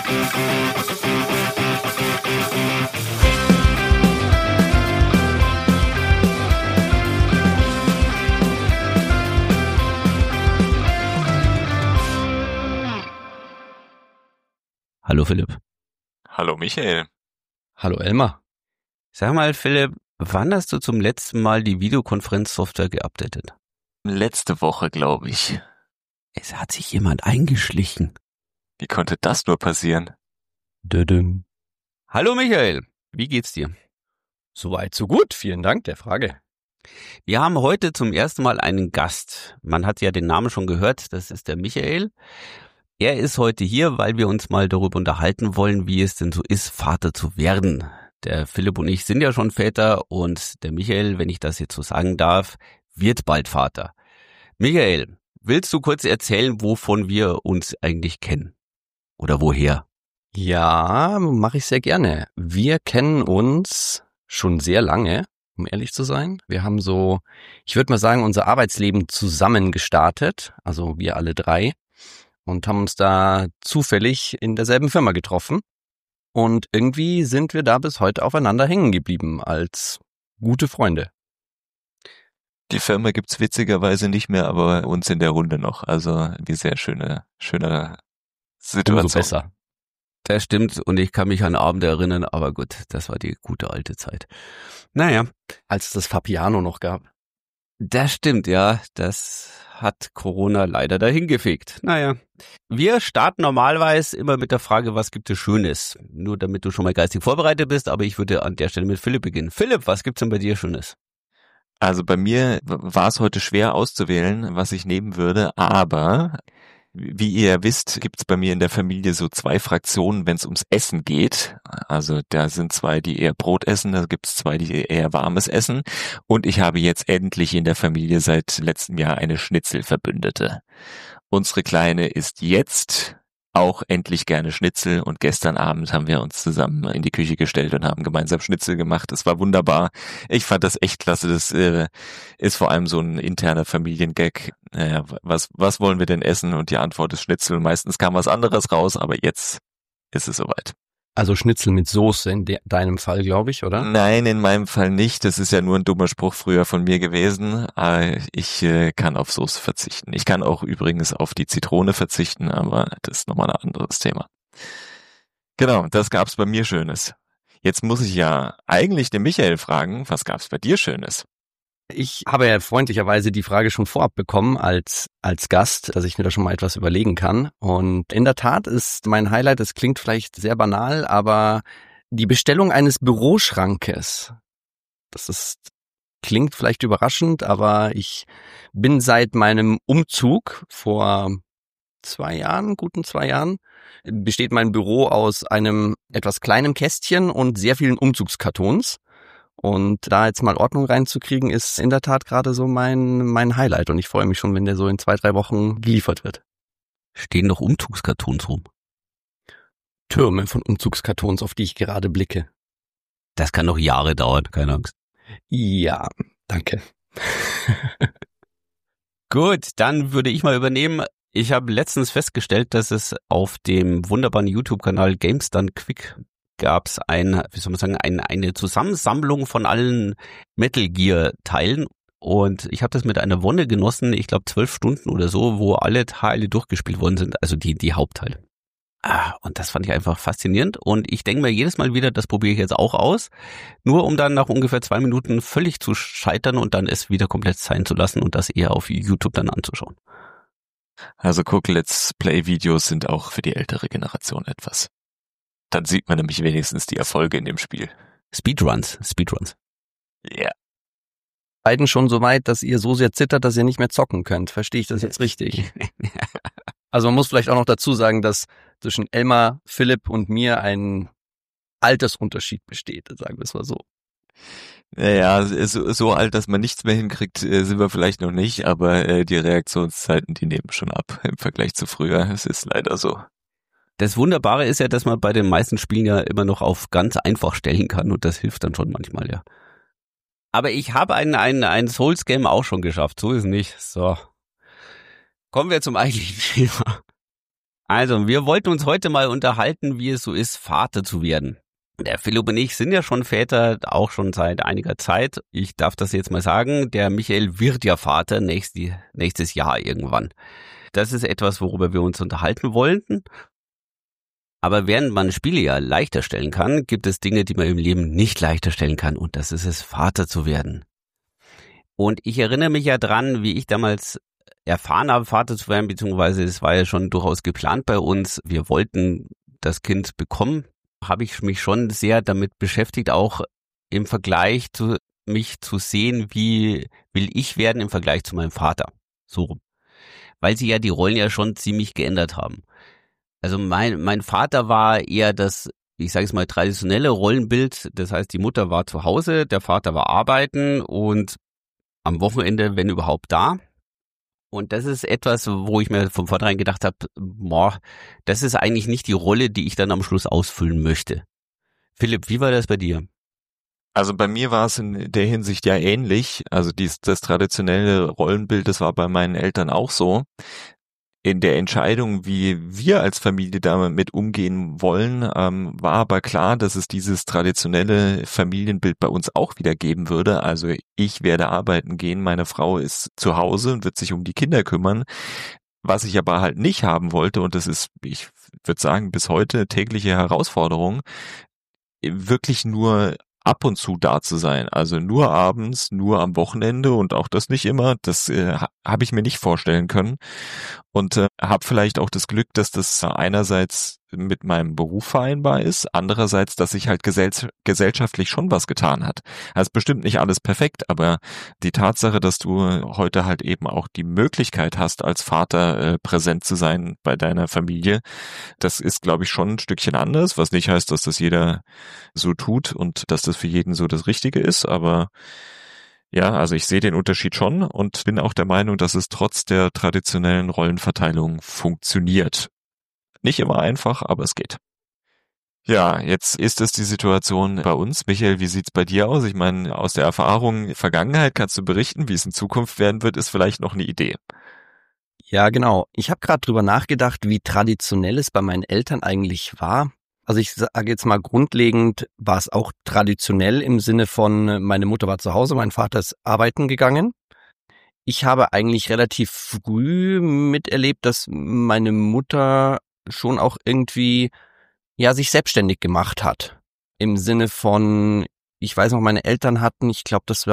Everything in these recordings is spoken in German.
Hallo Philipp. Hallo Michael. Hallo Elmar. Sag mal Philipp, wann hast du zum letzten Mal die Videokonferenzsoftware geupdatet? Letzte Woche, glaube ich. Es hat sich jemand eingeschlichen. Wie konnte das nur passieren? Dödüm. Hallo Michael, wie geht's dir? Soweit, so gut. Vielen Dank der Frage. Wir haben heute zum ersten Mal einen Gast. Man hat ja den Namen schon gehört, das ist der Michael. Er ist heute hier, weil wir uns mal darüber unterhalten wollen, wie es denn so ist, Vater zu werden. Der Philipp und ich sind ja schon Väter und der Michael, wenn ich das jetzt so sagen darf, wird bald Vater. Michael, willst du kurz erzählen, wovon wir uns eigentlich kennen? Oder woher? Ja, mache ich sehr gerne. Wir kennen uns schon sehr lange, um ehrlich zu sein. Wir haben so, ich würde mal sagen, unser Arbeitsleben zusammen gestartet, also wir alle drei. Und haben uns da zufällig in derselben Firma getroffen. Und irgendwie sind wir da bis heute aufeinander hängen geblieben als gute Freunde. Die Firma gibt's witzigerweise nicht mehr, aber uns in der Runde noch. Also die sehr schöne Situation. Umso besser. Das stimmt und ich kann mich an Abende erinnern, aber gut, das war die gute alte Zeit. Naja. Als es das Fapiano noch gab. Das stimmt, ja. Das hat Corona leider dahin gefegt. Naja, wir starten normalerweise immer mit der Frage, was gibt es Schönes? Nur damit du schon mal geistig vorbereitet bist, aber ich würde an der Stelle mit Philipp beginnen. Philipp, was gibt's denn bei dir Schönes? Also bei mir war es heute schwer auszuwählen, was ich nehmen würde, aber wie ihr wisst, gibt's bei mir in der Familie so zwei Fraktionen, wenn es ums Essen geht. Also da sind zwei, die eher Brot essen, da gibt's zwei, die eher warmes essen. Und ich habe jetzt endlich in der Familie seit letztem Jahr eine Schnitzelverbündete. Unsere Kleine isst jetzt auch endlich gerne Schnitzel und gestern Abend haben wir uns zusammen in die Küche gestellt und haben gemeinsam Schnitzel gemacht. Das war wunderbar. Ich fand das echt klasse. Das ist vor allem so ein interner Familiengag. Was wollen wir denn essen? Und die Antwort ist Schnitzel. Meistens kam was anderes raus, aber jetzt ist es soweit. Also Schnitzel mit Soße in deinem Fall, glaube ich, oder? Nein, in meinem Fall nicht. Das ist ja nur ein dummer Spruch früher von mir gewesen. Ich kann auf Soße verzichten. Ich kann auch übrigens auf die Zitrone verzichten, aber das ist nochmal ein anderes Thema. Genau, das gab's bei mir Schönes. Jetzt muss ich ja eigentlich den Michael fragen, was gab's bei dir Schönes? Ich habe ja freundlicherweise die Frage schon vorab bekommen als Gast, dass ich mir da schon mal etwas überlegen kann. Und in der Tat ist mein Highlight, das klingt vielleicht sehr banal, aber die Bestellung eines Büroschrankes. Klingt vielleicht überraschend, aber ich bin seit meinem Umzug vor guten 2 Jahren, besteht mein Büro aus einem etwas kleinen Kästchen und sehr vielen Umzugskartons. Und da jetzt mal Ordnung reinzukriegen, ist in der Tat gerade so mein Highlight. Und ich freue mich schon, wenn der so in 2-3 Wochen geliefert wird. Stehen noch Umzugskartons rum? Türme von Umzugskartons, auf die ich gerade blicke. Das kann noch Jahre dauern, keine Angst. Ja, danke. Gut, dann würde ich mal übernehmen. Ich habe letztens festgestellt, dass es auf dem wunderbaren YouTube-Kanal Games Done Quick gab's eine Zusammensammlung von allen Metal Gear Teilen und ich habe das mit einer Wonne genossen, ich glaube 12 Stunden oder so, wo alle Teile durchgespielt worden sind, also die Hauptteile. Und das fand ich einfach faszinierend und ich denke mir jedes Mal wieder, das probiere ich jetzt auch aus, nur um dann nach ungefähr 2 Minuten völlig zu scheitern und dann es wieder komplett sein zu lassen und das eher auf YouTube dann anzuschauen. Also Let's Play Videos sind auch für die ältere Generation etwas. Dann sieht man nämlich wenigstens die Erfolge in dem Spiel. Speedruns. Ja. Yeah. Beiden schon so weit, dass ihr so sehr zittert, dass ihr nicht mehr zocken könnt. Verstehe ich das jetzt richtig? Also man muss vielleicht auch noch dazu sagen, dass zwischen Elmar, Philipp und mir ein Altersunterschied besteht, sagen wir es mal so. Naja, so alt, dass man nichts mehr hinkriegt, sind wir vielleicht noch nicht, aber die Reaktionszeiten, die nehmen schon ab im Vergleich zu früher. Es ist leider so. Das Wunderbare ist ja, dass man bei den meisten Spielen ja immer noch auf ganz einfach stellen kann und das hilft dann schon manchmal, ja. Aber ich habe ein Souls-Game auch schon geschafft, so ist nicht. So. Kommen wir zum eigentlichen Thema. Also, wir wollten uns heute mal unterhalten, wie es so ist, Vater zu werden. Der Philipp und ich sind ja schon Väter, auch schon seit einiger Zeit. Ich darf das jetzt mal sagen, der Michael wird ja Vater nächstes Jahr irgendwann. Das ist etwas, worüber wir uns unterhalten wollten. Aber während man Spiele ja leichter stellen kann, gibt es Dinge, die man im Leben nicht leichter stellen kann. Und das ist es, Vater zu werden. Und ich erinnere mich ja dran, wie ich damals erfahren habe, Vater zu werden, beziehungsweise es war ja schon durchaus geplant bei uns. Wir wollten das Kind bekommen. Habe ich mich schon sehr damit beschäftigt, auch im Vergleich zu mich zu sehen, wie will ich werden im Vergleich zu meinem Vater. So rum. Weil sie ja die Rollen ja schon ziemlich geändert haben. Also mein Vater war eher das, ich sage es mal, traditionelle Rollenbild. Das heißt, die Mutter war zu Hause, der Vater war arbeiten und am Wochenende, wenn überhaupt, da. Und das ist etwas, wo ich mir von vornherein gedacht habe, das ist eigentlich nicht die Rolle, die ich dann am Schluss ausfüllen möchte. Philipp, wie war das bei dir? Also bei mir war es in der Hinsicht ja ähnlich. Also das traditionelle Rollenbild, das war bei meinen Eltern auch so. In der Entscheidung, wie wir als Familie damit umgehen wollen, war aber klar, dass es dieses traditionelle Familienbild bei uns auch wieder geben würde. Also ich werde arbeiten gehen, meine Frau ist zu Hause und wird sich um die Kinder kümmern. Was ich aber halt nicht haben wollte, und das ist, ich würde sagen, bis heute tägliche Herausforderung, wirklich nur ab und zu da zu sein. Also nur abends, nur am Wochenende und auch das nicht immer. Das habe ich mir nicht vorstellen können. Und habe vielleicht auch das Glück, dass das einerseits mit meinem Beruf vereinbar ist, andererseits, dass sich halt gesellschaftlich schon was getan hat. Also bestimmt nicht alles perfekt, aber die Tatsache, dass du heute halt eben auch die Möglichkeit hast, als Vater präsent zu sein bei deiner Familie, das ist, glaube ich, schon ein Stückchen anders, was nicht heißt, dass das jeder so tut und dass das für jeden so das Richtige ist, aber ja, also ich sehe den Unterschied schon und bin auch der Meinung, dass es trotz der traditionellen Rollenverteilung funktioniert. Nicht immer einfach, aber es geht. Ja, jetzt ist es die Situation bei uns. Michael, wie sieht's bei dir aus? Ich meine, aus der Erfahrung Vergangenheit kannst du berichten, wie es in Zukunft werden wird, ist vielleicht noch eine Idee. Ja, genau. Ich habe gerade drüber nachgedacht, wie traditionell es bei meinen Eltern eigentlich war. Also ich sage jetzt mal grundlegend, war es auch traditionell im Sinne von, meine Mutter war zu Hause, mein Vater ist arbeiten gegangen. Ich habe eigentlich relativ früh miterlebt, dass meine Mutter schon auch irgendwie, ja, sich selbstständig gemacht hat. Im Sinne von, ich weiß noch, meine Eltern hatten, ich glaube, das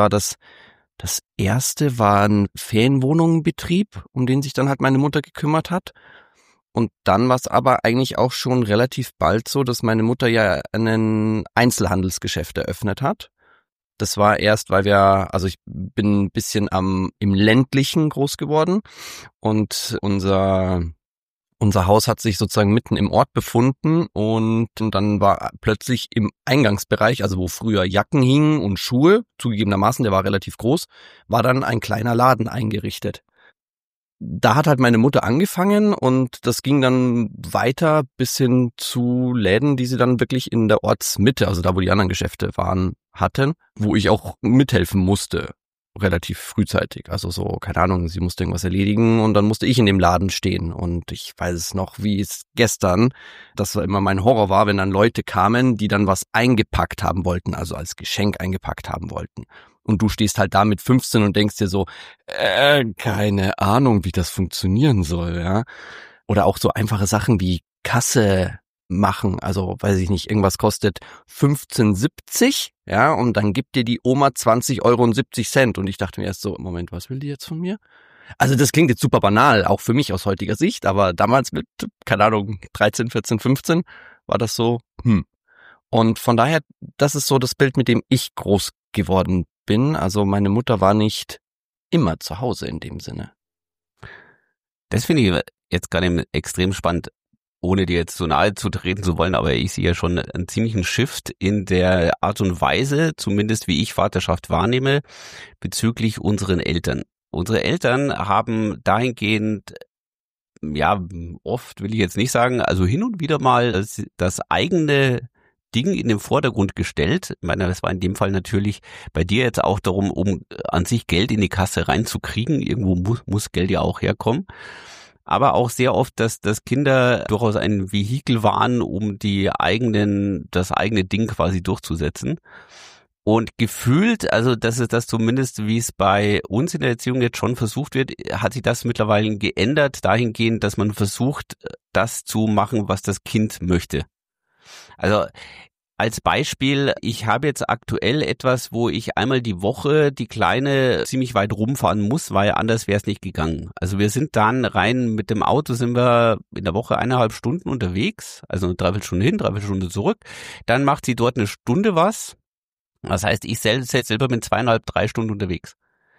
erste war ein Ferienwohnungsbetrieb, um den sich dann halt meine Mutter gekümmert hat. Und dann war es aber eigentlich auch schon relativ bald so, dass meine Mutter ja ein Einzelhandelsgeschäft eröffnet hat. Das war erst, weil also ich bin ein bisschen im ländlichen groß geworden und unser Haus hat sich sozusagen mitten im Ort befunden und dann war plötzlich im Eingangsbereich, also wo früher Jacken hingen und Schuhe, zugegebenermaßen, der war relativ groß, war dann ein kleiner Laden eingerichtet. Da hat halt meine Mutter angefangen und das ging dann weiter bis hin zu Läden, die sie dann wirklich in der Ortsmitte, also da, wo die anderen Geschäfte hatten, wo ich auch mithelfen musste, relativ frühzeitig. Also so, keine Ahnung, sie musste irgendwas erledigen und dann musste ich in dem Laden stehen. Und ich weiß es noch, wie es gestern, das war immer mein Horror war, wenn dann Leute kamen, die dann was eingepackt haben wollten, also als Geschenk eingepackt haben wollten. Und du stehst halt da mit 15 und denkst dir so, keine Ahnung, wie das funktionieren soll, ja. Oder auch so einfache Sachen wie Kasse machen, also weiß ich nicht, irgendwas kostet 15,70, ja, und dann gibt dir die Oma 20,70 € und ich dachte mir erst so, Moment, was will die jetzt von mir? Also das klingt jetzt super banal, auch für mich aus heutiger Sicht, aber damals mit, keine Ahnung, 13, 14, 15 war das so, Und von daher, das ist so das Bild, mit dem ich groß geworden bin. Also meine Mutter war nicht immer zu Hause in dem Sinne. Das finde ich jetzt gerade extrem spannend, ohne dir jetzt so nahe zu treten zu wollen, aber ich sehe ja schon einen ziemlichen Shift in der Art und Weise, zumindest wie ich Vaterschaft wahrnehme, bezüglich unseren Eltern. Unsere Eltern haben dahingehend, ja, oft will ich jetzt nicht sagen, also hin und wieder mal das eigene Ding in den Vordergrund gestellt. Ich meine, das war in dem Fall natürlich bei dir jetzt auch darum, um an sich Geld in die Kasse reinzukriegen. Irgendwo muss Geld ja auch herkommen. aber auch sehr oft, dass Kinder durchaus ein Vehikel waren, um das eigene Ding quasi durchzusetzen. Und gefühlt, also das ist das zumindest, wie es bei uns in der Erziehung jetzt schon versucht wird, hat sich das mittlerweile geändert, dahingehend, dass man versucht, das zu machen, was das Kind möchte. Also als Beispiel, ich habe jetzt aktuell etwas, wo ich einmal die Woche die Kleine ziemlich weit rumfahren muss, weil anders wäre es nicht gegangen. Also wir sind dann rein mit dem Auto, sind wir in der Woche 1,5 Stunden unterwegs, also eine Dreiviertelstunde hin, Dreiviertelstunde zurück. Dann macht sie dort eine Stunde was. Das heißt, ich selber bin 2,5, 3 Stunden unterwegs.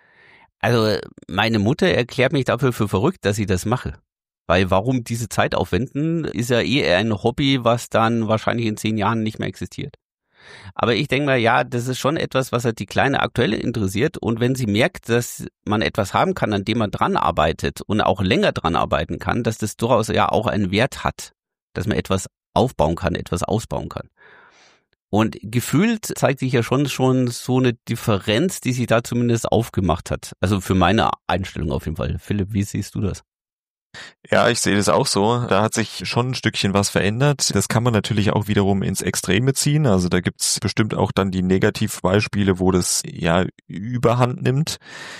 Also meine Mutter erklärt mich dafür für verrückt, dass ich das mache. Weil warum diese Zeit aufwenden, ist ja eher ein Hobby, was dann wahrscheinlich in 10 Jahren nicht mehr existiert. Aber ich denke mal, ja, das ist schon etwas, was halt die Kleine aktuell interessiert. Und wenn sie merkt, dass man etwas haben kann, an dem man dran arbeitet und auch länger dran arbeiten kann, dass das durchaus ja auch einen Wert hat, dass man etwas aufbauen kann, etwas ausbauen kann. Und gefühlt zeigt sich ja schon so eine Differenz, die sich da zumindest aufgemacht hat. Also für meine Einstellung auf jeden Fall. Philipp, wie siehst du das? Ja, ich sehe das auch so. Da hat sich schon ein Stückchen was verändert. Das kann man natürlich auch wiederum ins Extreme ziehen. Also da gibt's bestimmt auch dann die Negativbeispiele, wo das ja Überhand nimmt.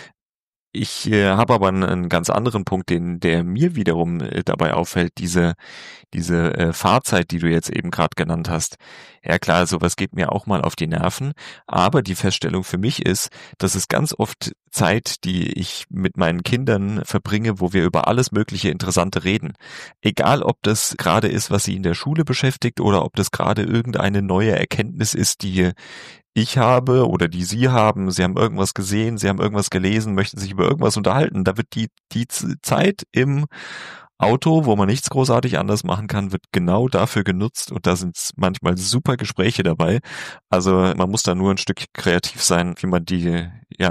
Ich habe aber einen ganz anderen Punkt, der mir wiederum dabei auffällt, diese Fahrzeit, die du jetzt eben gerade genannt hast. Ja klar, sowas geht mir auch mal auf die Nerven, aber die Feststellung für mich ist, dass es ganz oft Zeit, die ich mit meinen Kindern verbringe, wo wir über alles mögliche Interessante reden. Egal, ob das gerade ist, was sie in der Schule beschäftigt oder ob das gerade irgendeine neue Erkenntnis ist, die ich habe oder die Sie haben, Sie haben irgendwas gesehen, Sie haben irgendwas gelesen, möchten sich über irgendwas unterhalten. Da wird die Zeit im Auto, wo man nichts großartig anders machen kann, wird genau dafür genutzt und da sind manchmal super Gespräche dabei. Also man muss da nur ein Stück kreativ sein, wie man die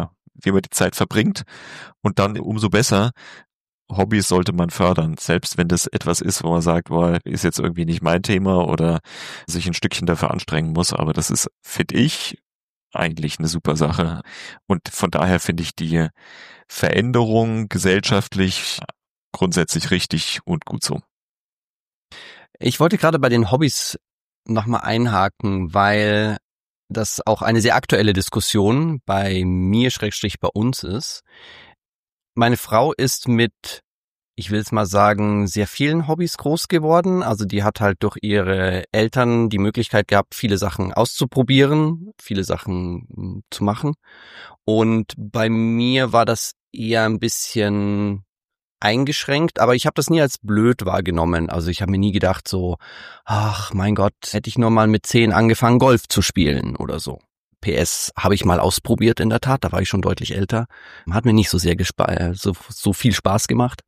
Zeit verbringt und dann umso besser. Hobbys sollte man fördern, selbst wenn das etwas ist, wo man sagt, boah, ist jetzt irgendwie nicht mein Thema oder sich ein Stückchen dafür anstrengen muss, aber das ist, finde ich, eigentlich eine super Sache. Und von daher finde ich die Veränderung gesellschaftlich grundsätzlich richtig und gut so. Ich wollte gerade bei den Hobbys nochmal einhaken, weil das auch eine sehr aktuelle Diskussion bei mir / bei uns ist. Meine Frau ist mit, ich will es mal sagen, sehr vielen Hobbys groß geworden. Also die hat halt durch ihre Eltern die Möglichkeit gehabt, viele Sachen auszuprobieren, viele Sachen zu machen. Und bei mir war das eher ein bisschen eingeschränkt, aber ich habe das nie als blöd wahrgenommen. Also ich habe mir nie gedacht so, ach mein Gott, hätte ich nur mal mit 10 angefangen, Golf zu spielen oder so. PS habe ich mal ausprobiert in der Tat, da war ich schon deutlich älter. Hat mir nicht so sehr so viel Spaß gemacht.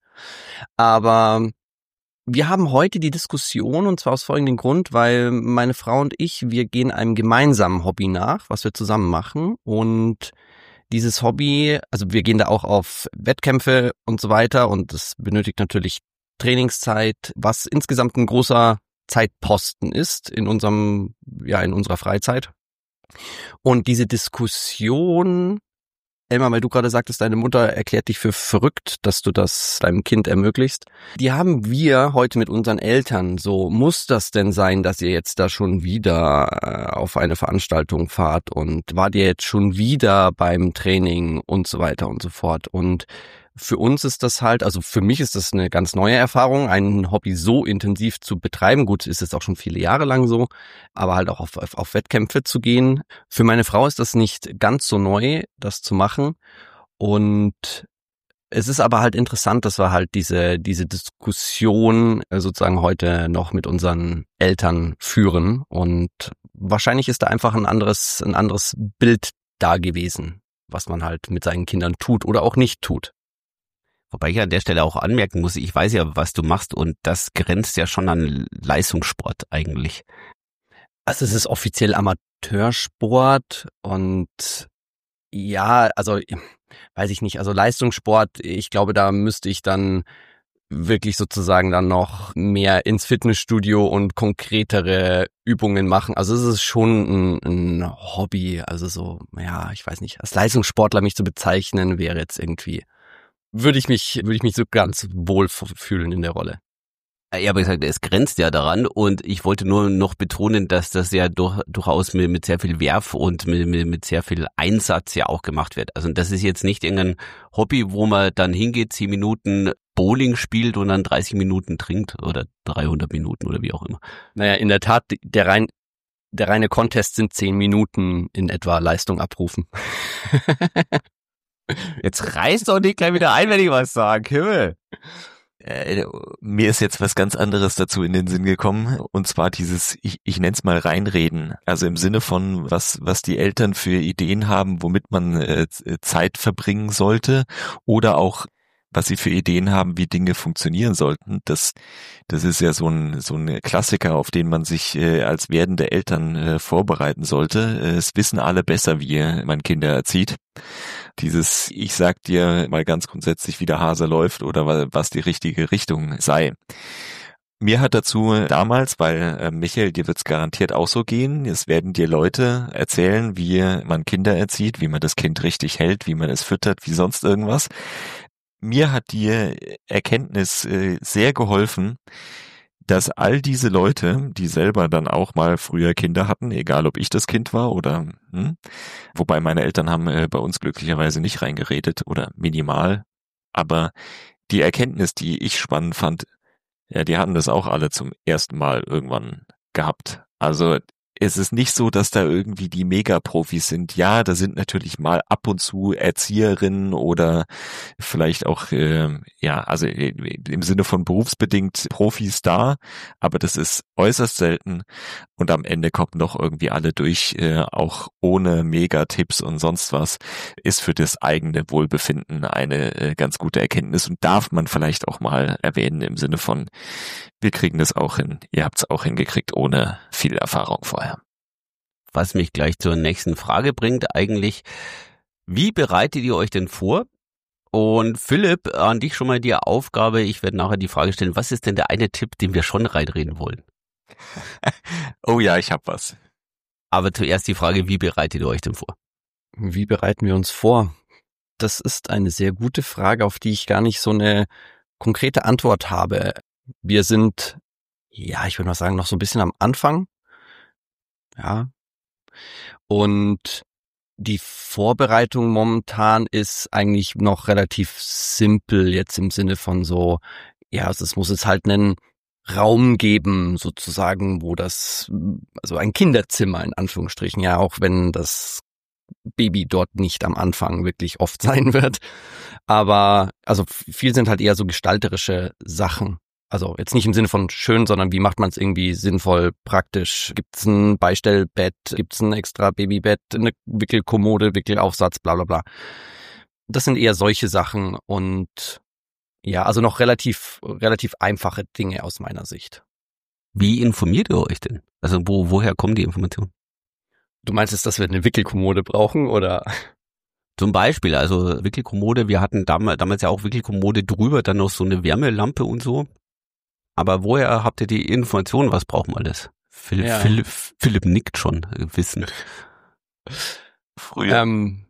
Aber wir haben heute die Diskussion und zwar aus folgendem Grund, weil meine Frau und ich, wir gehen einem gemeinsamen Hobby nach, was wir zusammen machen und dieses Hobby, also wir gehen da auch auf Wettkämpfe und so weiter und das benötigt natürlich Trainingszeit, was insgesamt ein großer Zeitposten ist in unserer Freizeit. Und diese Diskussion, Elmar, weil du gerade sagtest, deine Mutter erklärt dich für verrückt, dass du das deinem Kind ermöglichst. Die haben wir heute mit unseren Eltern so, muss das denn sein, dass ihr jetzt da schon wieder auf eine Veranstaltung fahrt und wart ihr jetzt schon wieder beim Training und so weiter und so fort. Und für uns ist das halt, also für mich ist das eine ganz neue Erfahrung, ein Hobby so intensiv zu betreiben. Gut, ist es auch schon viele Jahre lang so, aber halt auch auf Wettkämpfe zu gehen. Für meine Frau ist das nicht ganz so neu, das zu machen. Und es ist aber halt interessant, dass wir halt diese Diskussion sozusagen heute noch mit unseren Eltern führen. Und wahrscheinlich ist da einfach ein anderes Bild da gewesen, was man halt mit seinen Kindern tut oder auch nicht tut. Wobei ich an der Stelle auch anmerken muss, ich weiß ja, was du machst und das grenzt ja schon an Leistungssport eigentlich. Also es ist offiziell Amateursport und ja, also weiß ich nicht, also Leistungssport, ich glaube, da müsste ich dann wirklich sozusagen dann noch mehr ins Fitnessstudio und konkretere Übungen machen. Also es ist schon ein Hobby, also so, ja, ich weiß nicht, als Leistungssportler mich zu bezeichnen, wäre jetzt irgendwie würde ich mich so ganz wohl fühlen in der Rolle. Ja, aber gesagt, es grenzt ja daran und ich wollte nur noch betonen, dass das ja durchaus mit sehr viel Werf und mit sehr viel Einsatz ja auch gemacht wird. Also das ist jetzt nicht irgendein Hobby, wo man dann hingeht, 10 Minuten Bowling spielt und dann 30 Minuten trinkt oder 300 Minuten oder wie auch immer. Naja, in der Tat, der reine Contest sind 10 Minuten in etwa Leistung abrufen. Jetzt reißt doch nicht gleich wieder ein, wenn ich was sage, Himmel. Mir ist jetzt was ganz anderes dazu in den Sinn gekommen, und zwar dieses, ich nenne es mal reinreden, also im Sinne von, was die Eltern für Ideen haben, womit man Zeit verbringen sollte, oder auch was sie für Ideen haben, wie Dinge funktionieren sollten. Das ist ja so ein Klassiker, auf den man sich als werdende Eltern vorbereiten sollte. Es wissen alle besser, wie man Kinder erzieht. Dieses, ich sag dir mal ganz grundsätzlich, wie der Hase läuft oder was die richtige Richtung sei. Mir hat dazu damals, weil Michael, dir wird's garantiert auch so gehen, es werden dir Leute erzählen, wie man Kinder erzieht, wie man das Kind richtig hält, wie man es füttert, wie sonst irgendwas. Mir hat die Erkenntnis sehr geholfen, dass all diese Leute, die selber dann auch mal früher Kinder hatten, egal ob ich das Kind war oder, wobei meine Eltern haben bei uns glücklicherweise nicht reingeredet oder minimal, aber die Erkenntnis, die ich spannend fand, ja, die hatten das auch alle zum ersten Mal irgendwann gehabt. Also es ist nicht so, dass da irgendwie die Megaprofis sind. Ja, da sind natürlich mal ab und zu Erzieherinnen oder vielleicht auch, also im Sinne von berufsbedingt Profis da, aber das ist äußerst selten und am Ende kommen doch irgendwie alle durch, auch ohne Megatipps und sonst was, ist für das eigene Wohlbefinden eine ganz gute Erkenntnis und darf man vielleicht auch mal erwähnen im Sinne von, wir kriegen das auch hin, ihr habt es auch hingekriegt ohne viel Erfahrung vorher. Was mich gleich zur nächsten Frage bringt eigentlich, wie bereitet ihr euch denn vor? Und Philipp, an dich schon mal die Aufgabe, ich werde nachher die Frage stellen, was ist denn der eine Tipp, den wir schon reinreden wollen? Oh ja, ich hab was. Aber zuerst die Frage, wie bereitet ihr euch denn vor? Wie bereiten wir uns vor? Das ist eine sehr gute Frage, auf die ich gar nicht so eine konkrete Antwort habe. Wir sind, ja, ich würde mal sagen, noch so ein bisschen am Anfang. Ja. Und die Vorbereitung momentan ist eigentlich noch relativ simpel jetzt im Sinne von so, ja, es muss jetzt halt einen Raum geben, sozusagen, wo also ein Kinderzimmer in Anführungsstrichen, ja, auch wenn das Baby dort nicht am Anfang wirklich oft sein wird. Aber, also viel sind halt eher so gestalterische Sachen. Also jetzt nicht im Sinne von schön, sondern wie macht man es irgendwie sinnvoll, praktisch? Gibt es ein Beistellbett, gibt es ein extra Babybett, eine Wickelkommode, Wickelaufsatz, bla bla bla. Das sind eher solche Sachen und ja, also noch relativ einfache Dinge aus meiner Sicht. Wie informiert ihr euch denn? Also woher kommen die Informationen? Du meinst jetzt, dass wir eine Wickelkommode brauchen, oder? Zum Beispiel, also Wickelkommode, wir hatten damals ja auch Wickelkommode drüber, dann noch so eine Wärmelampe und so. Aber woher habt ihr die Informationen? Was braucht man alles? Philipp nickt schon, wissen. Früher.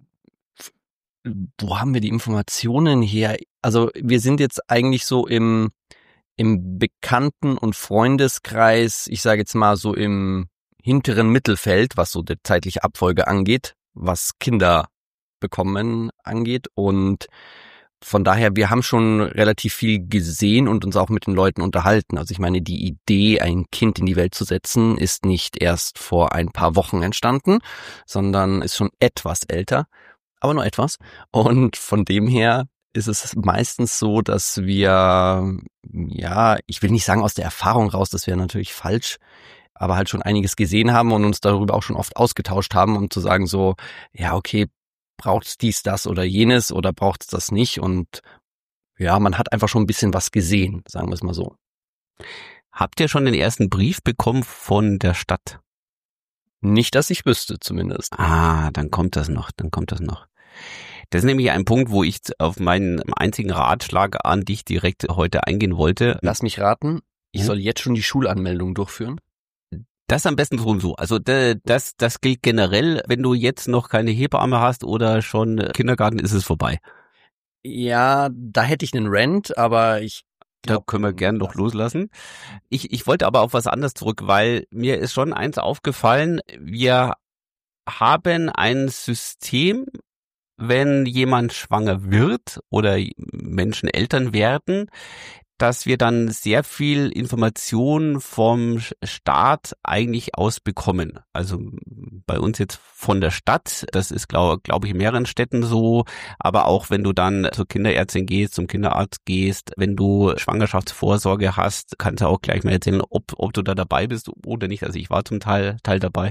Wo haben wir die Informationen her? Also wir sind jetzt eigentlich so im Bekannten- und Freundeskreis, ich sage jetzt mal so im hinteren Mittelfeld, was so die zeitliche Abfolge angeht, was Kinder bekommen angeht, und von daher, wir haben schon relativ viel gesehen und uns auch mit den Leuten unterhalten. Also ich meine, die Idee, ein Kind in die Welt zu setzen, ist nicht erst vor ein paar Wochen entstanden, sondern ist schon etwas älter, aber nur etwas. Und von dem her ist es meistens so, dass wir, ja, ich will nicht sagen aus der Erfahrung raus, das wäre natürlich falsch, aber halt schon einiges gesehen haben und uns darüber auch schon oft ausgetauscht haben, um zu sagen so, ja, okay, braucht's dies, das oder jenes oder braucht's das nicht? Und ja, man hat einfach schon ein bisschen was gesehen, sagen wir es mal so. Habt ihr schon den ersten Brief bekommen von der Stadt? Nicht, dass ich wüsste zumindest. Dann kommt das noch. Das ist nämlich ein Punkt, wo ich auf meinen einzigen Ratschlag an dich direkt heute eingehen wollte. Lass mich raten, ich soll jetzt schon die Schulanmeldung durchführen? Das am besten so. Also das gilt generell, wenn du jetzt noch keine Hebamme hast oder schon Kindergarten, ist es vorbei. Ja, da hätte ich einen Rant, aber Da können wir gern noch loslassen. Ich wollte aber auf was anderes zurück, weil mir ist schon eins aufgefallen, wir haben ein System, wenn jemand schwanger wird oder Menschen Eltern werden, dass wir dann sehr viel Information vom Staat eigentlich aus bekommen. Also bei uns jetzt von der Stadt, das ist glaube ich in mehreren Städten so, aber auch wenn du dann zur Kinderärztin gehst, zum Kinderarzt gehst, wenn du Schwangerschaftsvorsorge hast, kannst du auch gleich mal erzählen, ob du da dabei bist oder nicht. Also ich war zum Teil dabei.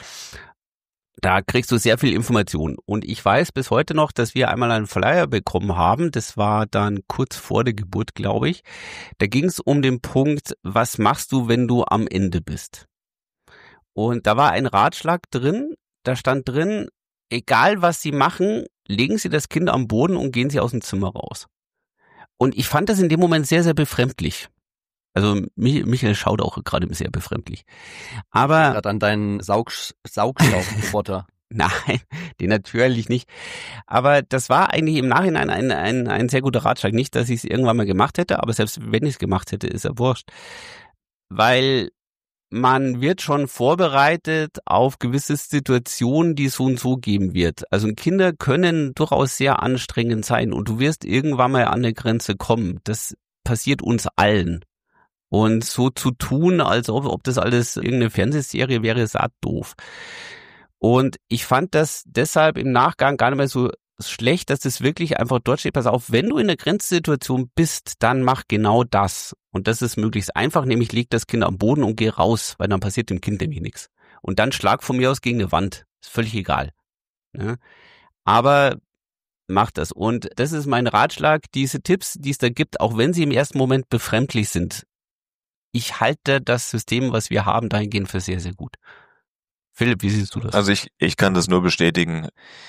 Da kriegst du sehr viel Information. Und ich weiß bis heute noch, dass wir einmal einen Flyer bekommen haben. Das war dann kurz vor der Geburt, glaube ich. Da ging es um den Punkt, was machst du, wenn du am Ende bist? Und da war ein Ratschlag drin. Da stand drin, egal was Sie machen, legen Sie das Kind am Boden und gehen Sie aus dem Zimmer raus. Und ich fand das in dem Moment sehr, sehr befremdlich. Also Michael schaut auch gerade sehr befremdlich. Aber gerade an deinen Saugschlauchroboter. Nein, den natürlich nicht. Aber das war eigentlich im Nachhinein ein sehr guter Ratschlag. Nicht, dass ich es irgendwann mal gemacht hätte, aber selbst wenn ich es gemacht hätte, ist ja wurscht. Weil man wird schon vorbereitet auf gewisse Situationen, die es so und so geben wird. Also Kinder können durchaus sehr anstrengend sein und du wirst irgendwann mal an eine Grenze kommen. Das passiert uns allen. Und so zu tun, als ob das alles irgendeine Fernsehserie wäre, ist auch doof. Und ich fand das deshalb im Nachgang gar nicht mehr so schlecht, dass das wirklich einfach dort steht, pass auf, wenn du in der Grenzsituation bist, dann mach genau das. Und das ist möglichst einfach, nämlich leg das Kind am Boden und geh raus, weil dann passiert dem Kind nämlich nichts. Und dann schlag von mir aus gegen eine Wand. Ist völlig egal. Ja? Aber mach das. Und das ist mein Ratschlag, diese Tipps, die es da gibt, auch wenn sie im ersten Moment befremdlich sind, ich halte das System, was wir haben, dahingehend für sehr, sehr gut. Philipp, wie siehst du das? Also ich kann das nur bestätigen.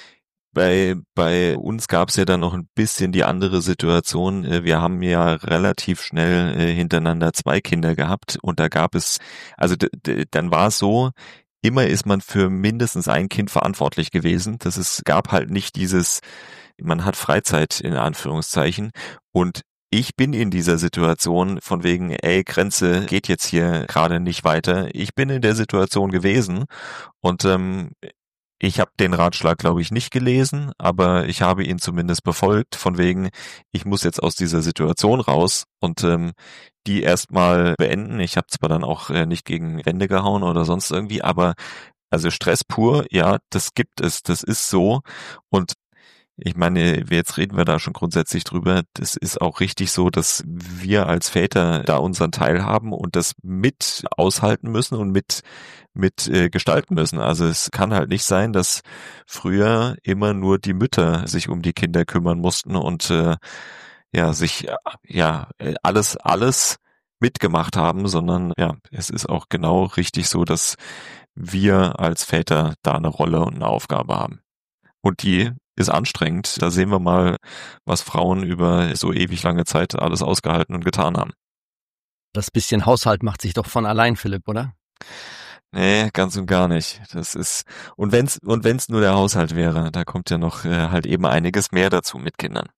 Bei uns gab es ja dann noch ein bisschen die andere Situation. Wir haben ja relativ schnell hintereinander 2 Kinder gehabt und da gab es, also dann war es so, immer ist man für mindestens ein Kind verantwortlich gewesen. Gab halt nicht dieses, man hat Freizeit in Anführungszeichen und ich bin in dieser Situation von wegen, Grenze geht jetzt hier gerade nicht weiter. Ich bin in der Situation gewesen und ich habe den Ratschlag, glaube ich, nicht gelesen, aber ich habe ihn zumindest befolgt, von wegen, ich muss jetzt aus dieser Situation raus und die erstmal beenden. Ich habe zwar dann auch nicht gegen Wände gehauen oder sonst irgendwie, aber also Stress pur, ja, das gibt es, das ist so und ich meine, jetzt reden wir da schon grundsätzlich drüber. Das ist auch richtig so, dass wir als Väter da unseren Teil haben und das mit aushalten müssen und mit gestalten müssen. Also es kann halt nicht sein, dass früher immer nur die Mütter sich um die Kinder kümmern mussten und alles mitgemacht haben, sondern ja, es ist auch genau richtig so, dass wir als Väter da eine Rolle und eine Aufgabe haben. Und die ist anstrengend. Da sehen wir mal, was Frauen über so ewig lange Zeit alles ausgehalten und getan haben. Das bisschen Haushalt macht sich doch von allein, Philipp, oder? Nee, ganz und gar nicht. Und wenn's nur der Haushalt wäre, da kommt ja noch halt eben einiges mehr dazu mit Kindern.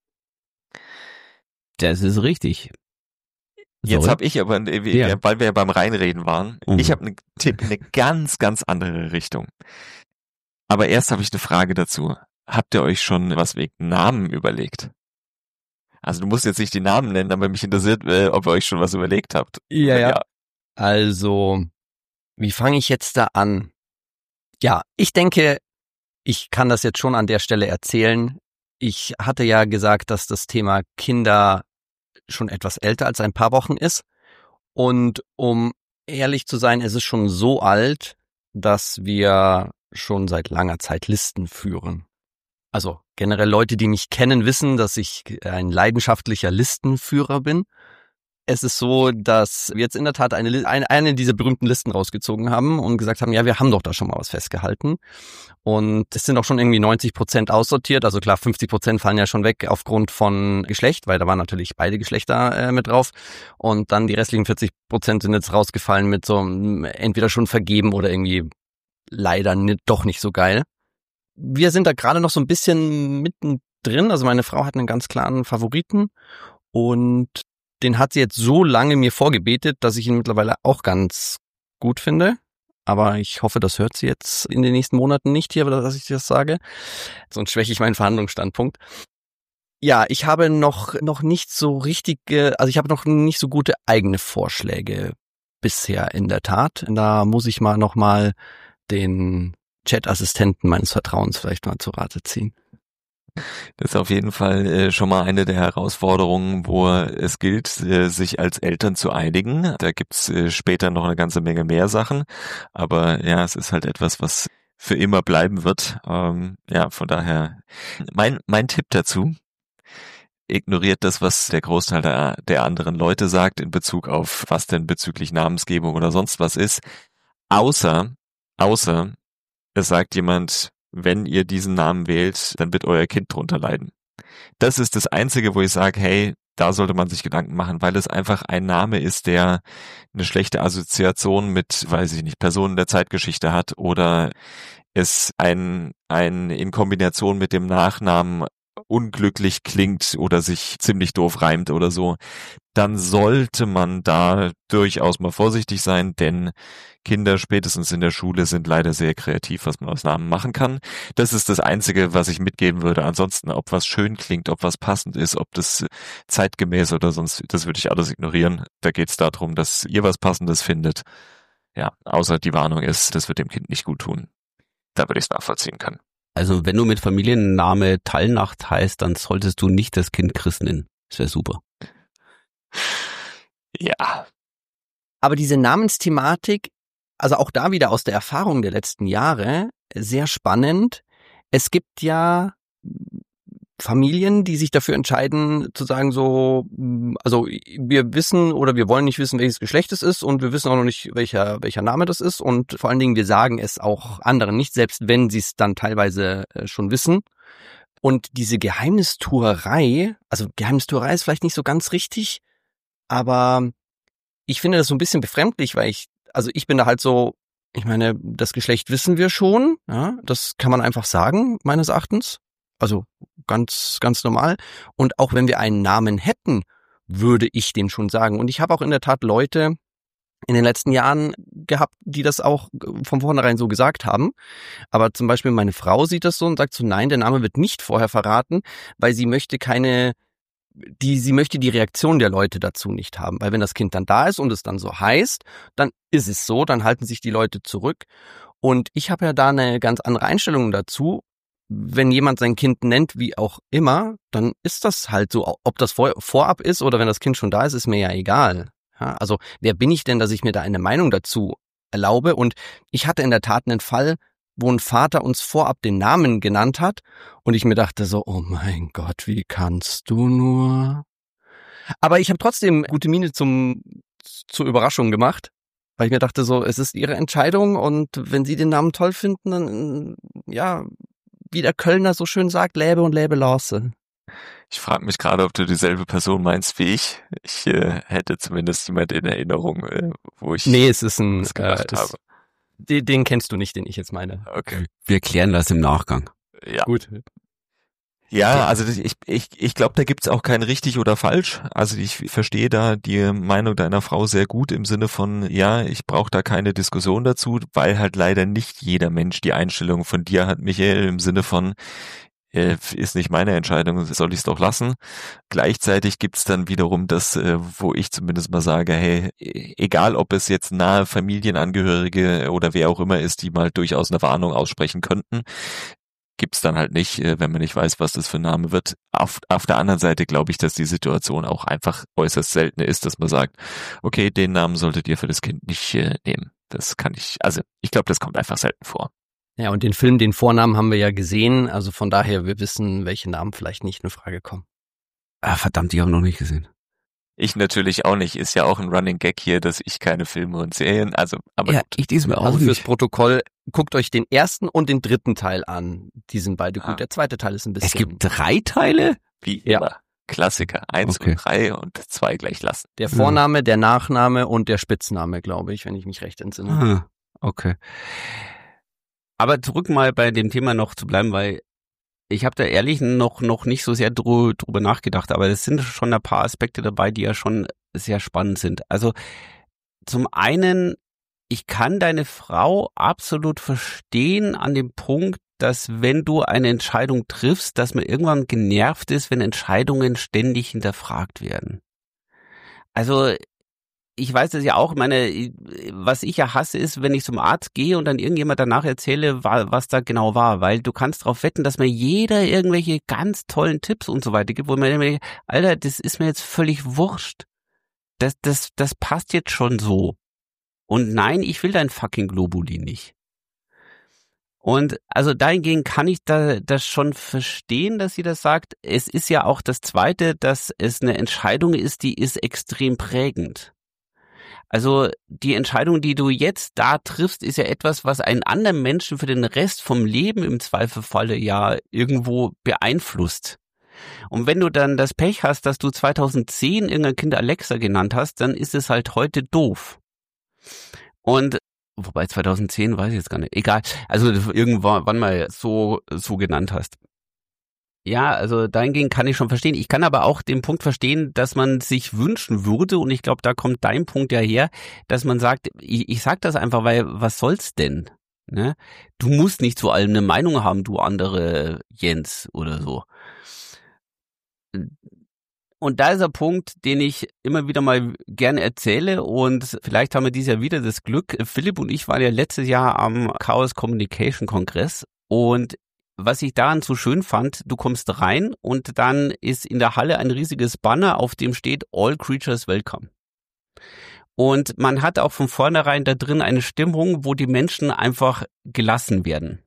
Das ist richtig. Jetzt habe ich aber, weil wir ja beim Reinreden waren, ich habe einen Tipp in eine ganz, ganz andere Richtung. Aber erst habe ich eine Frage dazu. Habt ihr euch schon was wegen Namen überlegt? Also du musst jetzt nicht die Namen nennen, aber mich interessiert, ob ihr euch schon was überlegt habt. Ja. Also, wie fange ich jetzt da an? Ja, ich denke, ich kann das jetzt schon an der Stelle erzählen. Ich hatte ja gesagt, dass das Thema Kinder schon etwas älter als ein paar Wochen ist. Und um ehrlich zu sein, ist es schon so alt, dass wir schon seit langer Zeit Listen führen. Also generell Leute, die mich kennen, wissen, dass ich ein leidenschaftlicher Listenführer bin. Es ist so, dass wir jetzt in der Tat eine dieser berühmten Listen rausgezogen haben und gesagt haben, ja, wir haben doch da schon mal was festgehalten. Und es sind auch schon irgendwie 90% aussortiert. Also klar, 50% fallen ja schon weg aufgrund von Geschlecht, weil da waren natürlich beide Geschlechter mit drauf. Und dann die restlichen 40% sind jetzt rausgefallen mit so entweder schon vergeben oder irgendwie leider doch nicht so geil. Wir sind da gerade noch so ein bisschen drin. Also meine Frau hat einen ganz klaren Favoriten und den hat sie jetzt so lange mir vorgebetet, dass ich ihn mittlerweile auch ganz gut finde. Aber ich hoffe, das hört sie jetzt in den nächsten Monaten nicht hier, dass ich das sage. Sonst schwäche ich meinen Verhandlungsstandpunkt. Ja, ich habe noch nicht so richtige, also ich habe noch nicht so gute eigene Vorschläge bisher in der Tat. Da muss ich noch mal den Chat-Assistenten meines Vertrauens vielleicht mal zu Rate ziehen. Das ist auf jeden Fall schon mal eine der Herausforderungen, wo es gilt, sich als Eltern zu einigen. Da gibt's später noch eine ganze Menge mehr Sachen. Aber ja, es ist halt etwas, was für immer bleiben wird. Ja, von daher mein Tipp dazu: Ignoriert das, was der Großteil der anderen Leute sagt in Bezug auf was denn bezüglich Namensgebung oder sonst was ist. Außer es sagt jemand, wenn ihr diesen Namen wählt, dann wird euer Kind drunter leiden. Das ist das Einzige, wo ich sage, hey, da sollte man sich Gedanken machen, weil es einfach ein Name ist, der eine schlechte Assoziation mit, weiß ich nicht, Personen der Zeitgeschichte hat oder es ein in Kombination mit dem Nachnamen unglücklich klingt oder sich ziemlich doof reimt oder so, dann sollte man da durchaus mal vorsichtig sein, denn Kinder spätestens in der Schule sind leider sehr kreativ, was man aus Namen machen kann. Das ist das Einzige, was ich mitgeben würde. Ansonsten, ob was schön klingt, ob was passend ist, ob das zeitgemäß oder sonst, das würde ich alles ignorieren. Da geht es darum, dass ihr was Passendes findet. Ja, außer die Warnung ist, das wird dem Kind nicht gut tun. Da würde ich es nachvollziehen können. Also wenn du mit Familienname Tallnacht heißt, dann solltest du nicht das Kind Chris nennen. Das wäre super. Ja. Aber diese Namensthematik, also auch da wieder aus der Erfahrung der letzten Jahre, sehr spannend. Es gibt ja Familien, die sich dafür entscheiden, zu sagen so, also wir wissen oder wir wollen nicht wissen, welches Geschlecht es ist und wir wissen auch noch nicht, welcher Name das ist und vor allen Dingen, wir sagen es auch anderen nicht, selbst wenn sie es dann teilweise schon wissen. Und diese Geheimnistuerei, also Geheimnistuerei ist vielleicht nicht so ganz richtig, aber ich finde das so ein bisschen befremdlich, weil ich bin da halt so, ich meine, das Geschlecht wissen wir schon, ja, das kann man einfach sagen, meines Erachtens. Also ganz, ganz normal. Und auch wenn wir einen Namen hätten, würde ich den schon sagen. Und ich habe auch in der Tat Leute in den letzten Jahren gehabt, die das auch von vornherein so gesagt haben. Aber zum Beispiel meine Frau sieht das so und sagt so, nein, der Name wird nicht vorher verraten, weil sie möchte sie möchte die Reaktion der Leute dazu nicht haben. Weil wenn das Kind dann da ist und es dann so heißt, dann ist es so, dann halten sich die Leute zurück. Und ich habe ja da eine ganz andere Einstellung dazu. Wenn jemand sein Kind nennt, wie auch immer, dann ist das halt so. Ob das vorab ist oder wenn das Kind schon da ist, ist mir ja egal. Ja, also wer bin ich denn, dass ich mir da eine Meinung dazu erlaube? Und ich hatte in der Tat einen Fall, wo ein Vater uns vorab den Namen genannt hat und ich mir dachte so, oh mein Gott, wie kannst du nur? Aber ich habe trotzdem gute Miene zur Überraschung gemacht, weil ich mir dachte so, es ist ihre Entscheidung und wenn sie den Namen toll finden, dann ja, wie der Kölner so schön sagt, lebe und lebe lasse. Ich frage mich gerade, ob du dieselbe Person meinst wie ich. Ich hätte zumindest jemand in Erinnerung, wo ich es ist ein das gedacht habe. Den kennst du nicht, den ich jetzt meine. Okay. Wir klären das im Nachgang. Ja. Gut. Ja, also ich glaube, da gibt's auch kein richtig oder falsch. Also ich verstehe da die Meinung deiner Frau sehr gut im Sinne von, ja, ich brauche da keine Diskussion dazu, weil halt leider nicht jeder Mensch die Einstellung von dir hat, Michael, im Sinne von, ist nicht meine Entscheidung, soll ich es doch lassen. Gleichzeitig gibt's dann wiederum das, wo ich zumindest mal sage, hey, egal ob es jetzt nahe Familienangehörige oder wer auch immer ist, die mal durchaus eine Warnung aussprechen könnten, gibt's dann halt nicht, wenn man nicht weiß, was das für ein Name wird. Auf der anderen Seite glaube ich, dass die Situation auch einfach äußerst selten ist, dass man sagt, okay, den Namen solltet ihr für das Kind nicht nehmen. Das kann ich glaube, das kommt einfach selten vor. Ja, und den Vornamen haben wir ja gesehen, also von daher, wir wissen, welche Namen vielleicht nicht in Frage kommen. Ah, verdammt, ich habe noch nicht gesehen. Ich natürlich auch nicht, ist ja auch ein Running Gag hier, dass ich keine Filme und Serien, aber ja, gut. ich diesmal auch Also fürs nicht. Protokoll, guckt euch den ersten und den dritten Teil an. Die sind beide gut. Der zweite Teil ist ein bisschen... Es gibt 3 Teile? Wie Ja. immer. Klassiker. 1 Okay. und 3 und 2 gleich lassen. Der Vorname, der Nachname und der Spitzname, glaube ich, wenn ich mich recht entsinne. Ah, okay. Aber zurück mal bei dem Thema noch zu bleiben, weil Ich habe da ehrlich noch nicht so sehr drüber nachgedacht, aber es sind schon ein paar Aspekte dabei, die ja schon sehr spannend sind. Also zum einen, ich kann deine Frau absolut verstehen an dem Punkt, dass wenn du eine Entscheidung triffst, dass man irgendwann genervt ist, wenn Entscheidungen ständig hinterfragt werden. Also ich weiß das ja auch, was ich ja hasse, ist, wenn ich zum Arzt gehe und dann irgendjemand danach erzähle, was da genau war, weil du kannst darauf wetten, dass mir jeder irgendwelche ganz tollen Tipps und so weiter gibt, wo man denkt, Alter, das ist mir jetzt völlig wurscht. Das passt jetzt schon so. Und nein, ich will dein fucking Globuli nicht. Und also dahingehend kann ich das schon verstehen, dass sie das sagt. Es ist ja auch das Zweite, dass es eine Entscheidung ist, die ist extrem prägend. Also die Entscheidung, die du jetzt da triffst, ist ja etwas, was einen anderen Menschen für den Rest vom Leben im Zweifelfalle ja irgendwo beeinflusst. Und wenn du dann das Pech hast, dass du 2010 irgendein Kind Alexa genannt hast, dann ist es halt heute doof. Und wobei 2010 weiß ich jetzt gar nicht. Egal. Also irgendwann mal so genannt hast. Ja, also dahingehend kann ich schon verstehen. Ich kann aber auch den Punkt verstehen, dass man sich wünschen würde, und ich glaube, da kommt dein Punkt ja her, dass man sagt, ich sag das einfach, weil was soll's denn? Ne? Du musst nicht zu allem eine Meinung haben, du andere Jens oder so. Und da ist ein Punkt, den ich immer wieder mal gerne erzähle, und vielleicht haben wir dieses Jahr wieder das Glück. Philipp und ich waren ja letztes Jahr am Chaos Communication Kongress, und was ich daran so schön fand, du kommst rein und dann ist in der Halle ein riesiges Banner, auf dem steht All Creatures Welcome. Und man hat auch von vornherein da drin eine Stimmung, wo die Menschen einfach gelassen werden.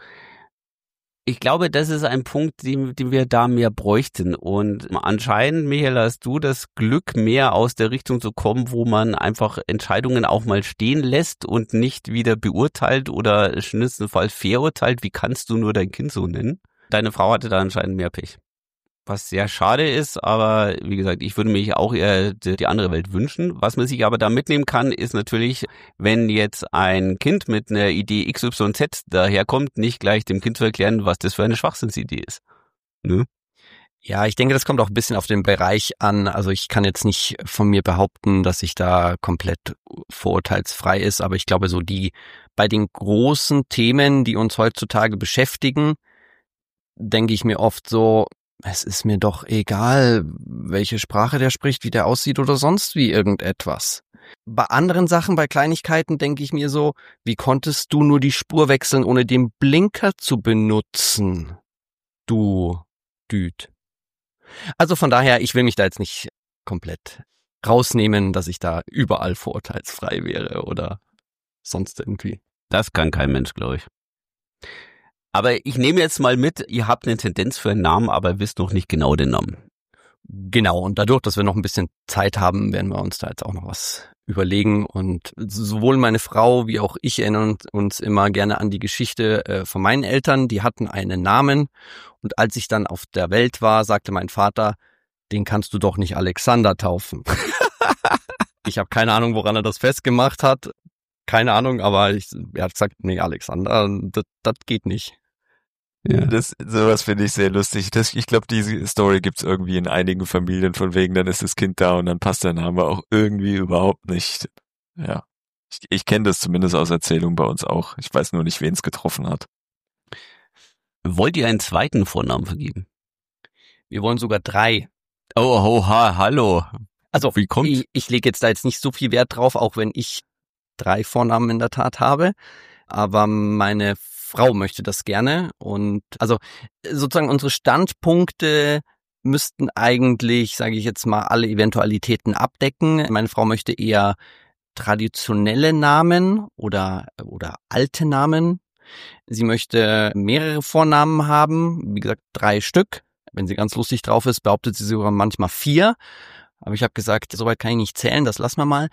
Ich glaube, das ist ein Punkt, den wir da mehr bräuchten. Und anscheinend, Michael, hast du das Glück, mehr aus der Richtung zu kommen, wo man einfach Entscheidungen auch mal stehen lässt und nicht wieder beurteilt oder schlimmstenfalls verurteilt. Wie kannst du nur dein Kind so nennen? Deine Frau hatte da anscheinend mehr Pech. Was sehr schade ist, aber wie gesagt, ich würde mich auch eher die andere Welt wünschen. Was man sich aber da mitnehmen kann, ist natürlich, wenn jetzt ein Kind mit einer Idee XYZ daherkommt, nicht gleich dem Kind zu erklären, was das für eine Schwachsinnsidee ist. Ne? Ja, ich denke, das kommt auch ein bisschen auf den Bereich an. Also ich kann jetzt nicht von mir behaupten, dass ich da komplett vorurteilsfrei ist, aber ich glaube, bei den großen Themen, die uns heutzutage beschäftigen, denke ich mir oft so, es ist mir doch egal, welche Sprache der spricht, wie der aussieht oder sonst wie irgendetwas. Bei anderen Sachen, bei Kleinigkeiten denke ich mir so, wie konntest du nur die Spur wechseln, ohne den Blinker zu benutzen? Du Düd. Also von daher, ich will mich da jetzt nicht komplett rausnehmen, dass ich da überall vorurteilsfrei wäre oder sonst irgendwie. Das kann kein Mensch, glaube ich. Aber ich nehme jetzt mal mit, ihr habt eine Tendenz für einen Namen, aber wisst noch nicht genau den Namen. Genau, und dadurch, dass wir noch ein bisschen Zeit haben, werden wir uns da jetzt auch noch was überlegen. Und sowohl meine Frau wie auch ich erinnern uns immer gerne an die Geschichte von meinen Eltern. Die hatten einen Namen, und als ich dann auf der Welt war, sagte mein Vater, den kannst du doch nicht Alexander taufen. Ich habe keine Ahnung, woran er das festgemacht hat. Keine Ahnung, aber er hat gesagt, nee, Alexander, das geht nicht. Ja. Sowas finde ich sehr lustig. Ich glaube, diese Story gibt's irgendwie in einigen Familien, von wegen, dann ist das Kind da und dann passt der Name auch irgendwie überhaupt nicht. Ja. Ich kenne das zumindest aus Erzählungen bei uns auch. Ich weiß nur nicht, wen es getroffen hat. Wollt ihr einen zweiten Vornamen vergeben? Wir wollen sogar 3. Oh, hallo. Also, wie kommt's? Ich lege jetzt da jetzt nicht so viel Wert drauf, auch wenn ich 3 Vornamen in der Tat habe. Aber meine Frau möchte das gerne, und also sozusagen unsere Standpunkte müssten eigentlich, sage ich jetzt mal, alle Eventualitäten abdecken. Meine Frau möchte eher traditionelle Namen oder alte Namen. Sie möchte mehrere Vornamen haben, wie gesagt 3 Stück. Wenn sie ganz lustig drauf ist, behauptet sie sogar manchmal 4. Aber ich habe gesagt, soweit kann ich nicht zählen, das lassen wir mal.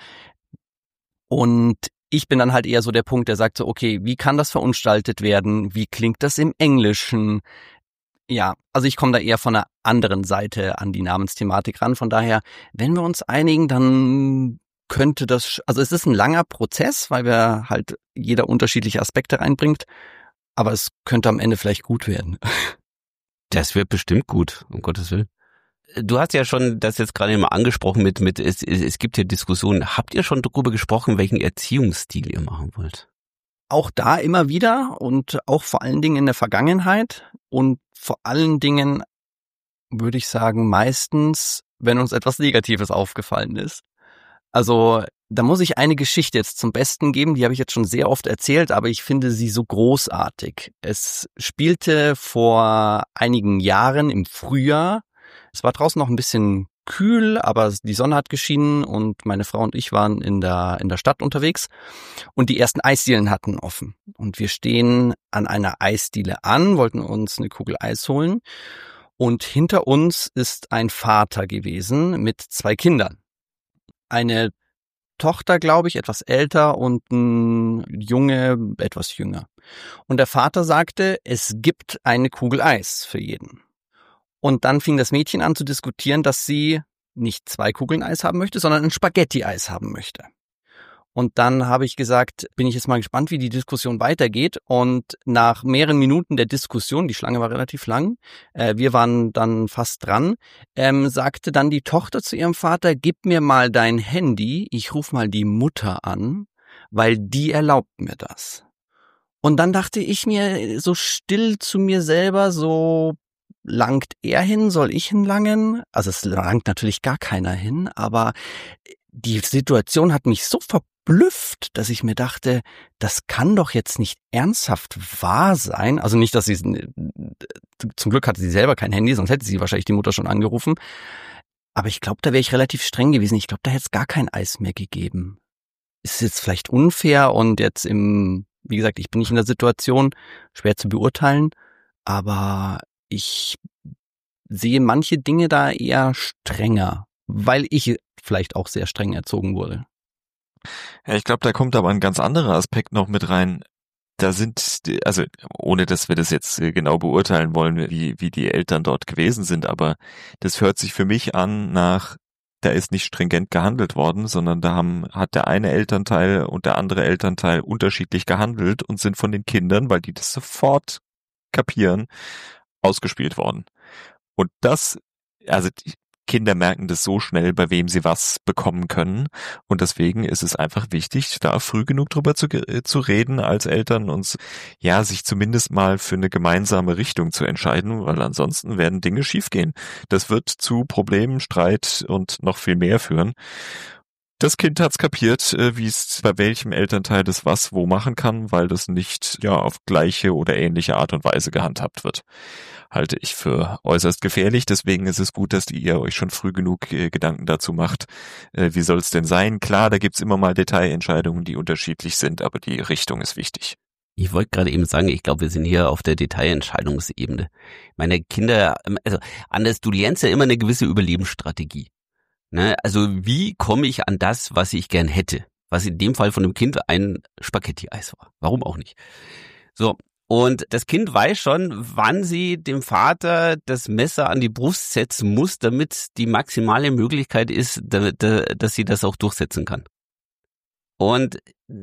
Und ich bin dann halt eher so der Punkt, der sagt so, okay, wie kann das verunstaltet werden? Wie klingt das im Englischen? Ja, also ich komme da eher von einer anderen Seite an die Namensthematik ran. Von daher, wenn wir uns einigen, dann könnte das, also es ist ein langer Prozess, weil wir halt jeder unterschiedliche Aspekte reinbringt. Aber es könnte am Ende vielleicht gut werden. Das wird bestimmt gut, um Gottes Willen. Du hast ja schon das jetzt gerade mal angesprochen mit es gibt ja Diskussionen. Habt ihr schon darüber gesprochen, welchen Erziehungsstil ihr machen wollt? Auch da immer wieder und auch vor allen Dingen in der Vergangenheit und vor allen Dingen würde ich sagen meistens, wenn uns etwas Negatives aufgefallen ist. Also da muss ich eine Geschichte jetzt zum Besten geben, die habe ich jetzt schon sehr oft erzählt, aber ich finde sie so großartig. Es spielte vor einigen Jahren im Frühjahr. Es war draußen noch ein bisschen kühl, aber die Sonne hat geschienen und meine Frau und ich waren in der Stadt unterwegs und die ersten Eisdielen hatten offen. Und wir stehen an einer Eisdiele an, wollten uns eine Kugel Eis holen und hinter uns ist ein Vater gewesen mit 2 Kindern. Eine Tochter, glaube ich, etwas älter und ein Junge etwas jünger. Und der Vater sagte, es gibt eine Kugel Eis für jeden. Und dann fing das Mädchen an zu diskutieren, dass sie nicht 2 Kugeln Eis haben möchte, sondern ein Spaghetti-Eis haben möchte. Und dann habe ich gesagt, bin ich jetzt mal gespannt, wie die Diskussion weitergeht. Und nach mehreren Minuten der Diskussion, die Schlange war relativ lang, wir waren dann fast dran, sagte dann die Tochter zu ihrem Vater, gib mir mal dein Handy, ich rufe mal die Mutter an, weil die erlaubt mir das. Und dann dachte ich mir so still zu mir selber, so langt er hin, soll ich hinlangen? Also es langt natürlich gar keiner hin, aber die Situation hat mich so verblüfft, dass ich mir dachte, das kann doch jetzt nicht ernsthaft wahr sein. Also nicht, dass sie, zum Glück hatte sie selber kein Handy, sonst hätte sie wahrscheinlich die Mutter schon angerufen. Aber ich glaube, da wäre ich relativ streng gewesen. Ich glaube, da hätte es gar kein Eis mehr gegeben. Ist jetzt vielleicht unfair und jetzt wie gesagt, ich bin nicht in der Situation, schwer zu beurteilen, aber ich sehe manche Dinge da eher strenger, weil ich vielleicht auch sehr streng erzogen wurde. Ja, ich glaube, da kommt aber ein ganz anderer Aspekt noch mit rein. Da also ohne dass wir das jetzt genau beurteilen wollen, wie die Eltern dort gewesen sind, aber das hört sich für mich an nach, da ist nicht stringent gehandelt worden, sondern hat der eine Elternteil und der andere Elternteil unterschiedlich gehandelt und sind von den Kindern, weil die das sofort kapieren, ausgespielt worden. Und die Kinder merken das so schnell, bei wem sie was bekommen können. Und deswegen ist es einfach wichtig, da früh genug drüber zu reden als Eltern und sich zumindest mal für eine gemeinsame Richtung zu entscheiden, weil ansonsten werden Dinge schiefgehen. Das wird zu Problemen, Streit und noch viel mehr führen. Das Kind hat's kapiert, wie es bei welchem Elternteil das was wo machen kann, weil das nicht auf gleiche oder ähnliche Art und Weise gehandhabt wird. Halte ich für äußerst gefährlich. Deswegen ist es gut, dass ihr euch schon früh genug Gedanken dazu macht. Wie soll es denn sein? Klar, da gibt's immer mal Detailentscheidungen, die unterschiedlich sind, aber die Richtung ist wichtig. Ich wollte gerade eben sagen, ich glaube, wir sind hier auf der Detailentscheidungsebene. Meine Kinder, also anders, du lernst ja immer eine gewisse Überlebensstrategie. Ne? Also wie komme ich an das, was ich gern hätte? Was in dem Fall von dem Kind ein Spaghetti-Eis war. Warum auch nicht? So. Und das Kind weiß schon, wann sie dem Vater das Messer an die Brust setzen muss, damit die maximale Möglichkeit ist, dass sie das auch durchsetzen kann. Und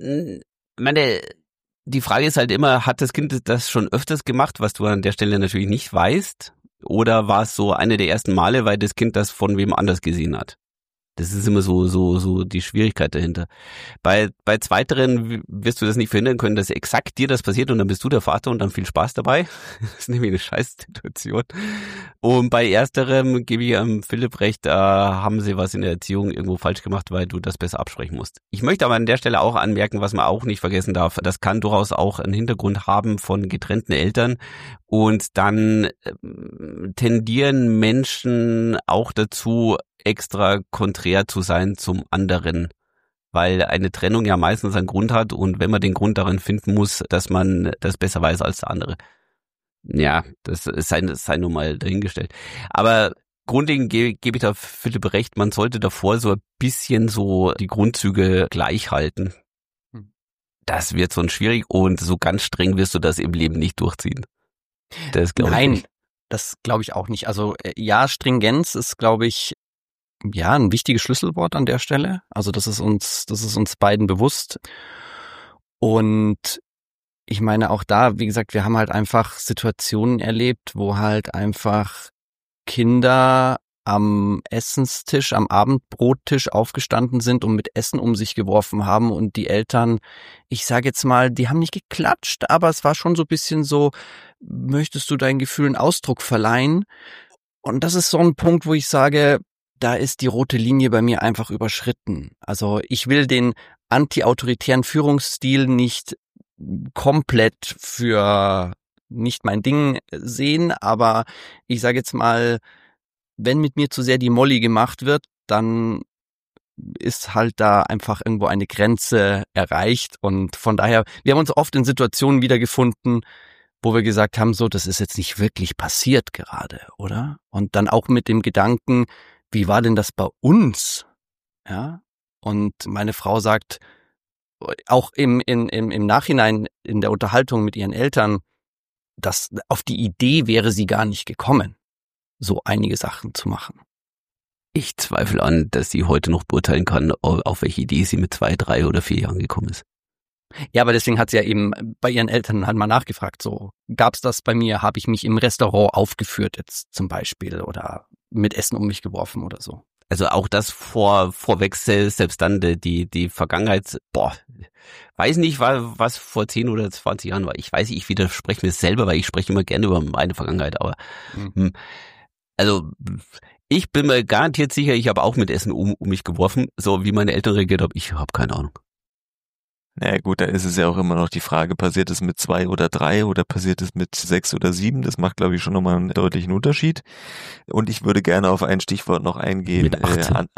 die Frage ist halt immer, hat das Kind das schon öfters gemacht, was du an der Stelle natürlich nicht weißt? Oder war es so eine der ersten Male, weil das Kind das von wem anders gesehen hat? Das ist immer so die Schwierigkeit dahinter. Bei Zweiteren wirst du das nicht verhindern können, dass exakt dir das passiert und dann bist du der Vater und dann viel Spaß dabei. Das ist nämlich eine Scheißsituation. Und bei Ersterem gebe ich Philipp recht, haben sie was in der Erziehung irgendwo falsch gemacht, weil du das besser absprechen musst. Ich möchte aber an der Stelle auch anmerken, was man auch nicht vergessen darf. Das kann durchaus auch einen Hintergrund haben von getrennten Eltern. Und dann tendieren Menschen auch dazu, extra konträr zu sein zum anderen, weil eine Trennung ja meistens einen Grund hat und wenn man den Grund darin finden muss, dass man das besser weiß als der andere. Ja, das sei nur mal dahingestellt. Aber grundlegend gebe ich da Philipp recht, man sollte davor so ein bisschen so die Grundzüge gleich halten. Das wird sonst schwierig und so ganz streng wirst du das im Leben nicht durchziehen. Das glaube ich nicht. Das glaube ich auch nicht. Also ja, Stringenz ist, glaube ich, ein wichtiges Schlüsselwort an der Stelle. Also das ist uns beiden bewusst. Und ich meine auch da, wie gesagt, wir haben halt einfach Situationen erlebt, wo halt einfach Kinder am Essenstisch, am Abendbrottisch aufgestanden sind und mit Essen um sich geworfen haben und die Eltern, ich sage jetzt mal, die haben nicht geklatscht, aber es war schon so ein bisschen so, möchtest du deinen Gefühlen Ausdruck verleihen? Und das ist so ein Punkt, wo ich sage, da ist die rote Linie bei mir einfach überschritten. Also ich will den anti-autoritären Führungsstil nicht komplett für nicht mein Ding sehen, aber ich sage jetzt mal, wenn mit mir zu sehr die Molly gemacht wird, dann ist halt da einfach irgendwo eine Grenze erreicht und von daher, wir haben uns oft in Situationen wiedergefunden, wo wir gesagt haben, so, das ist jetzt nicht wirklich passiert gerade, oder? Und dann auch mit dem Gedanken, wie war denn das bei uns? Ja? Und meine Frau sagt, auch im Nachhinein in der Unterhaltung mit ihren Eltern, dass auf die Idee wäre sie gar nicht gekommen, so einige Sachen zu machen. Ich zweifle an, dass sie heute noch beurteilen kann, auf welche Idee sie mit 2, 3 oder 4 Jahren gekommen ist. Ja, aber deswegen hat sie ja eben bei ihren Eltern halt mal nachgefragt, so, gab's das bei mir, habe ich mich im Restaurant aufgeführt jetzt zum Beispiel oder mit Essen um mich geworfen oder so. Also auch das vorweg, selbst dann die Vergangenheit, weiß nicht, was vor 10 oder 20 Jahren war. Ich weiß, ich widerspreche mir selber, weil ich spreche immer gerne über meine Vergangenheit, aber also ich bin mir garantiert sicher, ich habe auch mit Essen um mich geworfen, so wie meine Eltern reagiert haben, ich habe keine Ahnung. Naja gut, da ist es ja auch immer noch die Frage, passiert es mit 2 oder 3 oder passiert es mit 6 oder 7? Das macht, glaube ich, schon nochmal einen deutlichen Unterschied. Und ich würde gerne auf ein Stichwort noch eingehen. Mit 18.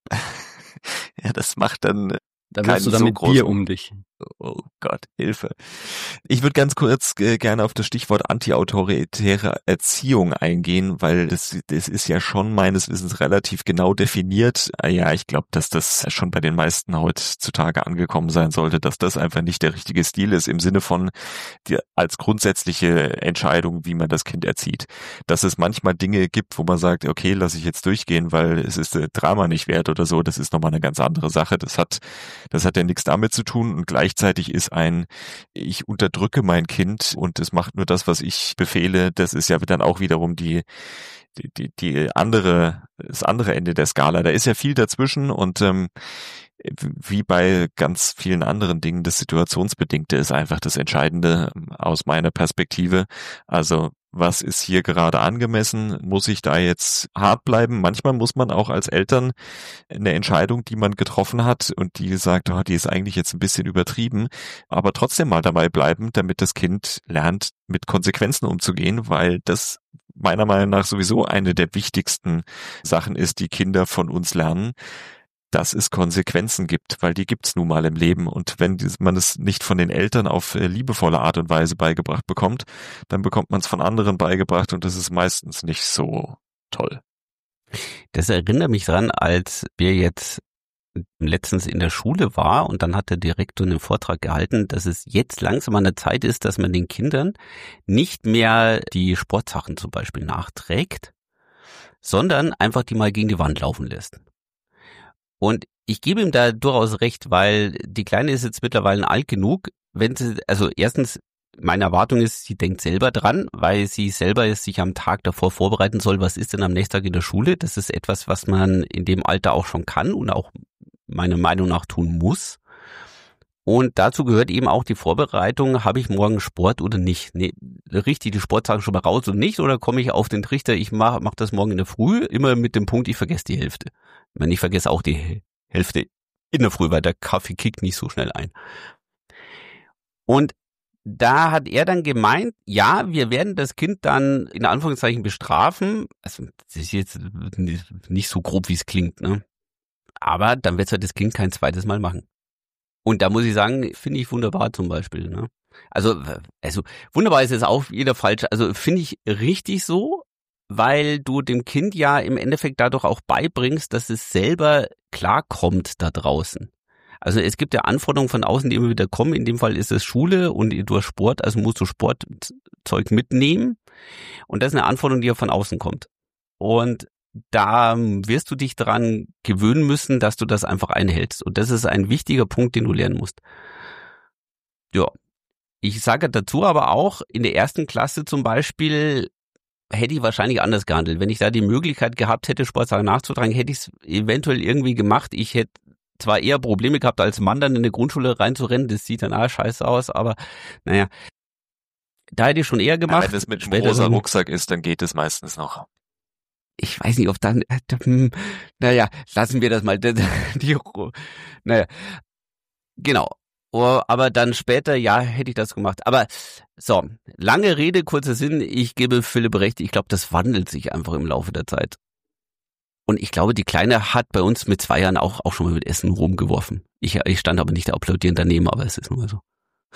Ja, das macht dann Da wirst du dann mit Bier um dich. Oh Gott, Hilfe. Ich würde ganz kurz gerne auf das Stichwort antiautoritäre Erziehung eingehen, weil das ist ja schon meines Wissens relativ genau definiert. Ja, ich glaube, dass das schon bei den meisten heutzutage angekommen sein sollte, dass das einfach nicht der richtige Stil ist im Sinne von als grundsätzliche Entscheidung, wie man das Kind erzieht. Dass es manchmal Dinge gibt, wo man sagt, okay, lasse ich jetzt durchgehen, weil es ist Drama nicht wert oder so, das ist nochmal eine ganz andere Sache. Das hat ja nichts damit zu tun und gleichzeitig ist ich unterdrücke mein Kind und es macht nur das, was ich befehle, das ist ja dann auch wiederum das andere Ende der Skala. Da ist ja viel dazwischen und wie bei ganz vielen anderen Dingen, das Situationsbedingte ist einfach das Entscheidende aus meiner Perspektive. Also was ist hier gerade angemessen? Muss ich da jetzt hart bleiben? Manchmal muss man auch als Eltern eine Entscheidung, die man getroffen hat und die sagt, die ist eigentlich jetzt ein bisschen übertrieben, aber trotzdem mal dabei bleiben, damit das Kind lernt, mit Konsequenzen umzugehen, weil das meiner Meinung nach sowieso eine der wichtigsten Sachen ist, die Kinder von uns lernen, dass es Konsequenzen gibt, weil die gibt's nun mal im Leben. Und wenn man es nicht von den Eltern auf liebevolle Art und Weise beigebracht bekommt, dann bekommt man es von anderen beigebracht und das ist meistens nicht so toll. Das erinnert mich dran, als wir jetzt letztens in der Schule war und dann hat der Direktor einen Vortrag gehalten, dass es jetzt langsam an der Zeit ist, dass man den Kindern nicht mehr die Sportsachen zum Beispiel nachträgt, sondern einfach die mal gegen die Wand laufen lässt. Und ich gebe ihm da durchaus recht, weil die Kleine ist jetzt mittlerweile alt genug, also erstens, meine Erwartung ist, sie denkt selber dran, weil sie selber sich am Tag davor vorbereiten soll, was ist denn am nächsten Tag in der Schule. Das ist etwas, was man in dem Alter auch schon kann und auch meiner Meinung nach tun muss. Und dazu gehört eben auch die Vorbereitung, habe ich morgen Sport oder nicht? Nee, richte ich die Sportsachen schon mal raus und nicht oder komme ich auf den Trichter, ich mach das morgen in der Früh, immer mit dem Punkt, ich vergesse die Hälfte. Ich vergesse auch die Hälfte in der Früh, weil der Kaffee kickt nicht so schnell ein. Und da hat er dann gemeint, ja, wir werden das Kind dann in Anführungszeichen bestrafen. Also das ist jetzt nicht so grob, wie es klingt, ne? Aber dann wird es halt das Kind kein zweites Mal machen. Und da muss ich sagen, finde ich wunderbar zum Beispiel, ne? Also wunderbar ist es auch wieder falsch. Also finde ich richtig so, weil du dem Kind ja im Endeffekt dadurch auch beibringst, dass es selber klarkommt da draußen. Also es gibt ja Anforderungen von außen, die immer wieder kommen. In dem Fall ist es Schule und du hast Sport, also musst du Sportzeug mitnehmen. Und das ist eine Anforderung, die ja von außen kommt. Und da wirst du dich dran gewöhnen müssen, dass du das einfach einhältst. Und das ist ein wichtiger Punkt, den du lernen musst. Ja, Ich sage dazu aber auch, in der ersten Klasse zum Beispiel hätte ich wahrscheinlich anders gehandelt. Wenn ich da die Möglichkeit gehabt hätte, Sportsachen nachzutragen, hätte ich es eventuell irgendwie gemacht. Ich hätte zwar eher Probleme gehabt, als Mann dann in eine Grundschule reinzurennen, das sieht dann scheiße aus, aber naja, da hätte ich schon eher gemacht. Ja, wenn es mit einem rosa Rucksack ist, dann geht es meistens noch. Ich weiß nicht, ob dann, naja, lassen wir das mal. Naja, genau. Aber dann später, ja, hätte ich das gemacht. Aber so, lange Rede, kurzer Sinn, ich gebe Philipp recht, ich glaube, das wandelt sich einfach im Laufe der Zeit. Und ich glaube, die Kleine hat bei uns mit 2 Jahren auch schon mal mit Essen rumgeworfen. Ich stand aber nicht applaudierend daneben, aber es ist nun mal so.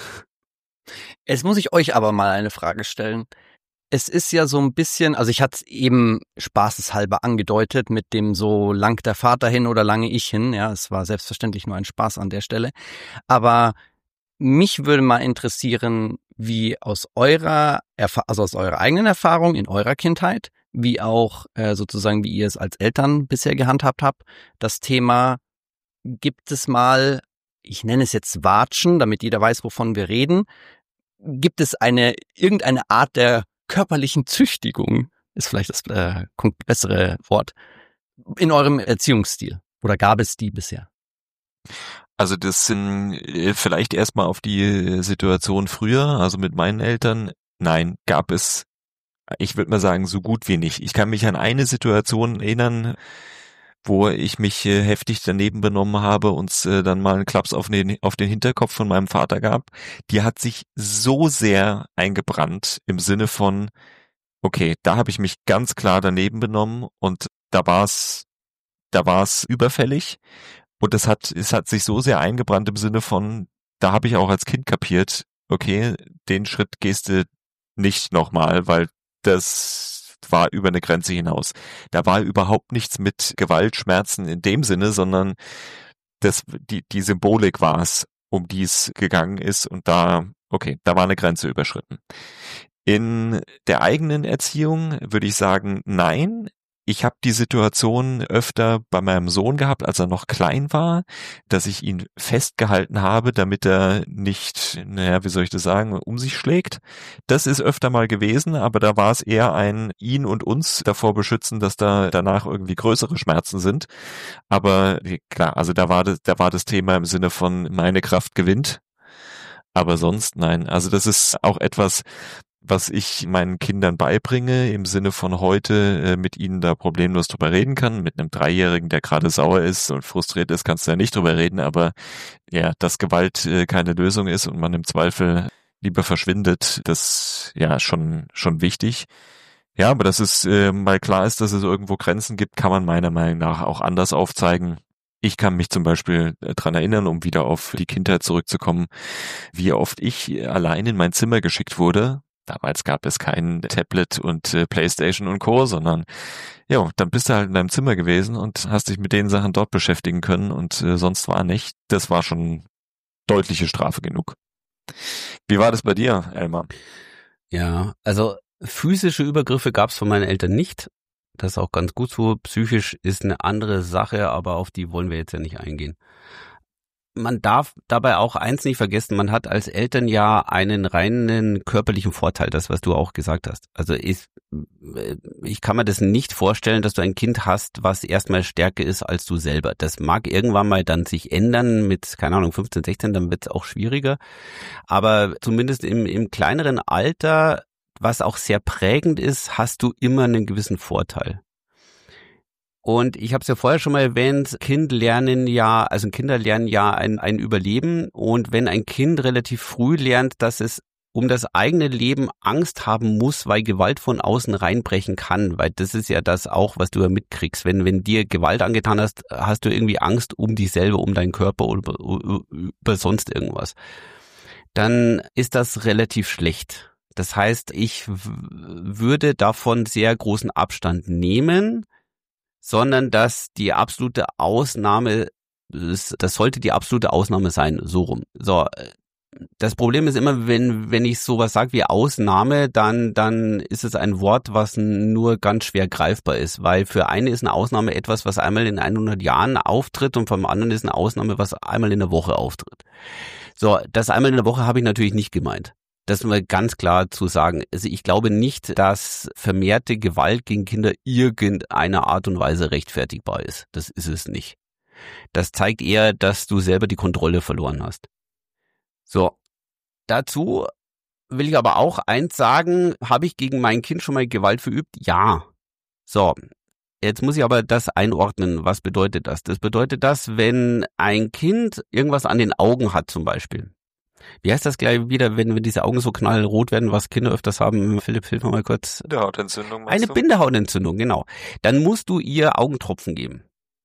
Jetzt muss ich euch aber mal eine Frage stellen. Es ist ja so ein bisschen, also ich hatte es eben spaßeshalber angedeutet mit dem so langt der Vater hin oder lange ich hin. Ja, es war selbstverständlich nur ein Spaß an der Stelle. Aber mich würde mal interessieren, wie aus eurer eigenen Erfahrung in eurer Kindheit, wie auch sozusagen, wie ihr es als Eltern bisher gehandhabt habt, das Thema, gibt es mal, ich nenne es jetzt Watschen, damit jeder weiß, wovon wir reden, gibt es irgendeine Art der körperlichen Züchtigung, ist vielleicht das bessere Wort, in eurem Erziehungsstil? Oder gab es die bisher? Also das sind vielleicht erstmal auf die Situation früher, also mit meinen Eltern. Nein, gab es, ich würde mal sagen, so gut wie nicht. Ich kann mich an eine Situation erinnern, wo ich mich heftig daneben benommen habe und dann mal einen Klaps auf den Hinterkopf von meinem Vater gab. Die hat sich so sehr eingebrannt im Sinne von, okay, da habe ich mich ganz klar daneben benommen und da war es überfällig und es hat sich so sehr eingebrannt im Sinne von, da habe ich auch als Kind kapiert, okay, den Schritt gehst du nicht nochmal, weil das war über eine Grenze hinaus. Da war überhaupt nichts mit Gewalt, Schmerzen in dem Sinne, sondern die Symbolik war es, um die es gegangen ist und da war eine Grenze überschritten. In der eigenen Erziehung würde ich sagen, nein. Ich habe die Situation öfter bei meinem Sohn gehabt, als er noch klein war, dass ich ihn festgehalten habe, damit er nicht, um sich schlägt. Das ist öfter mal gewesen, aber da war es eher ein ihn und uns davor beschützen, dass da danach irgendwie größere Schmerzen sind. Aber klar, also da war das Thema im Sinne von meine Kraft gewinnt. Aber sonst nein. Also das ist auch etwas, was ich meinen Kindern beibringe, im Sinne von heute mit ihnen da problemlos drüber reden kann. Mit einem 3-Jährigen, der gerade sauer ist und frustriert ist, kannst du ja nicht drüber reden, aber ja, dass Gewalt keine Lösung ist und man im Zweifel lieber verschwindet, das ja schon wichtig. Ja, aber dass es mal klar ist, dass es irgendwo Grenzen gibt, kann man meiner Meinung nach auch anders aufzeigen. Ich kann mich zum Beispiel dran erinnern, um wieder auf die Kindheit zurückzukommen, wie oft ich allein in mein Zimmer geschickt wurde. Damals gab es kein Tablet und Playstation und Co., sondern ja, dann bist du halt in deinem Zimmer gewesen und hast dich mit den Sachen dort beschäftigen können und sonst war nicht. Das war schon deutliche Strafe genug. Wie war das bei dir, Elmar? Ja, also physische Übergriffe gab es von meinen Eltern nicht. Das ist auch ganz gut so. Psychisch ist eine andere Sache, aber auf die wollen wir jetzt ja nicht eingehen. Man darf dabei auch eins nicht vergessen, man hat als Eltern ja einen reinen körperlichen Vorteil, das, was du auch gesagt hast. Also ich kann mir das nicht vorstellen, dass du ein Kind hast, was erstmal stärker ist als du selber. Das mag irgendwann mal dann sich ändern mit, keine Ahnung, 15, 16, dann wird es auch schwieriger. Aber zumindest im kleineren Alter, was auch sehr prägend ist, hast du immer einen gewissen Vorteil. Und ich habe es ja vorher schon mal erwähnt, Kinder lernen ja ein Überleben. Und wenn ein Kind relativ früh lernt, dass es um das eigene Leben Angst haben muss, weil Gewalt von außen reinbrechen kann, weil das ist ja das auch, was du ja mitkriegst. Wenn dir Gewalt angetan hast, hast du irgendwie Angst um dich selber, um deinen Körper oder über sonst irgendwas. Dann ist das relativ schlecht. Das heißt, ich würde davon sehr großen Abstand nehmen, sondern dass die absolute Ausnahme, das sollte die absolute Ausnahme sein, so rum. So, das Problem ist immer, wenn ich sowas sage wie Ausnahme, dann ist es ein Wort, was nur ganz schwer greifbar ist, weil für eine ist eine Ausnahme etwas, was einmal in 100 Jahren auftritt und vom anderen ist eine Ausnahme, was einmal in der Woche auftritt. So, das einmal in der Woche habe ich natürlich nicht gemeint. Das ist mal ganz klar zu sagen. Also ich glaube nicht, dass vermehrte Gewalt gegen Kinder irgendeiner Art und Weise rechtfertigbar ist. Das ist es nicht. Das zeigt eher, dass du selber die Kontrolle verloren hast. So, dazu will ich aber auch eins sagen, habe ich gegen mein Kind schon mal Gewalt verübt? Ja. So, jetzt muss ich aber das einordnen. Was bedeutet das? Das bedeutet das, wenn ein Kind irgendwas an den Augen hat zum Beispiel. Wie heißt das gleich wieder, wenn diese Augen so knallrot werden, was Kinder öfters haben? Philipp, hilf mir mal kurz. Bindehautentzündung. Eine Bindehautentzündung, genau. Dann musst du ihr Augentropfen geben.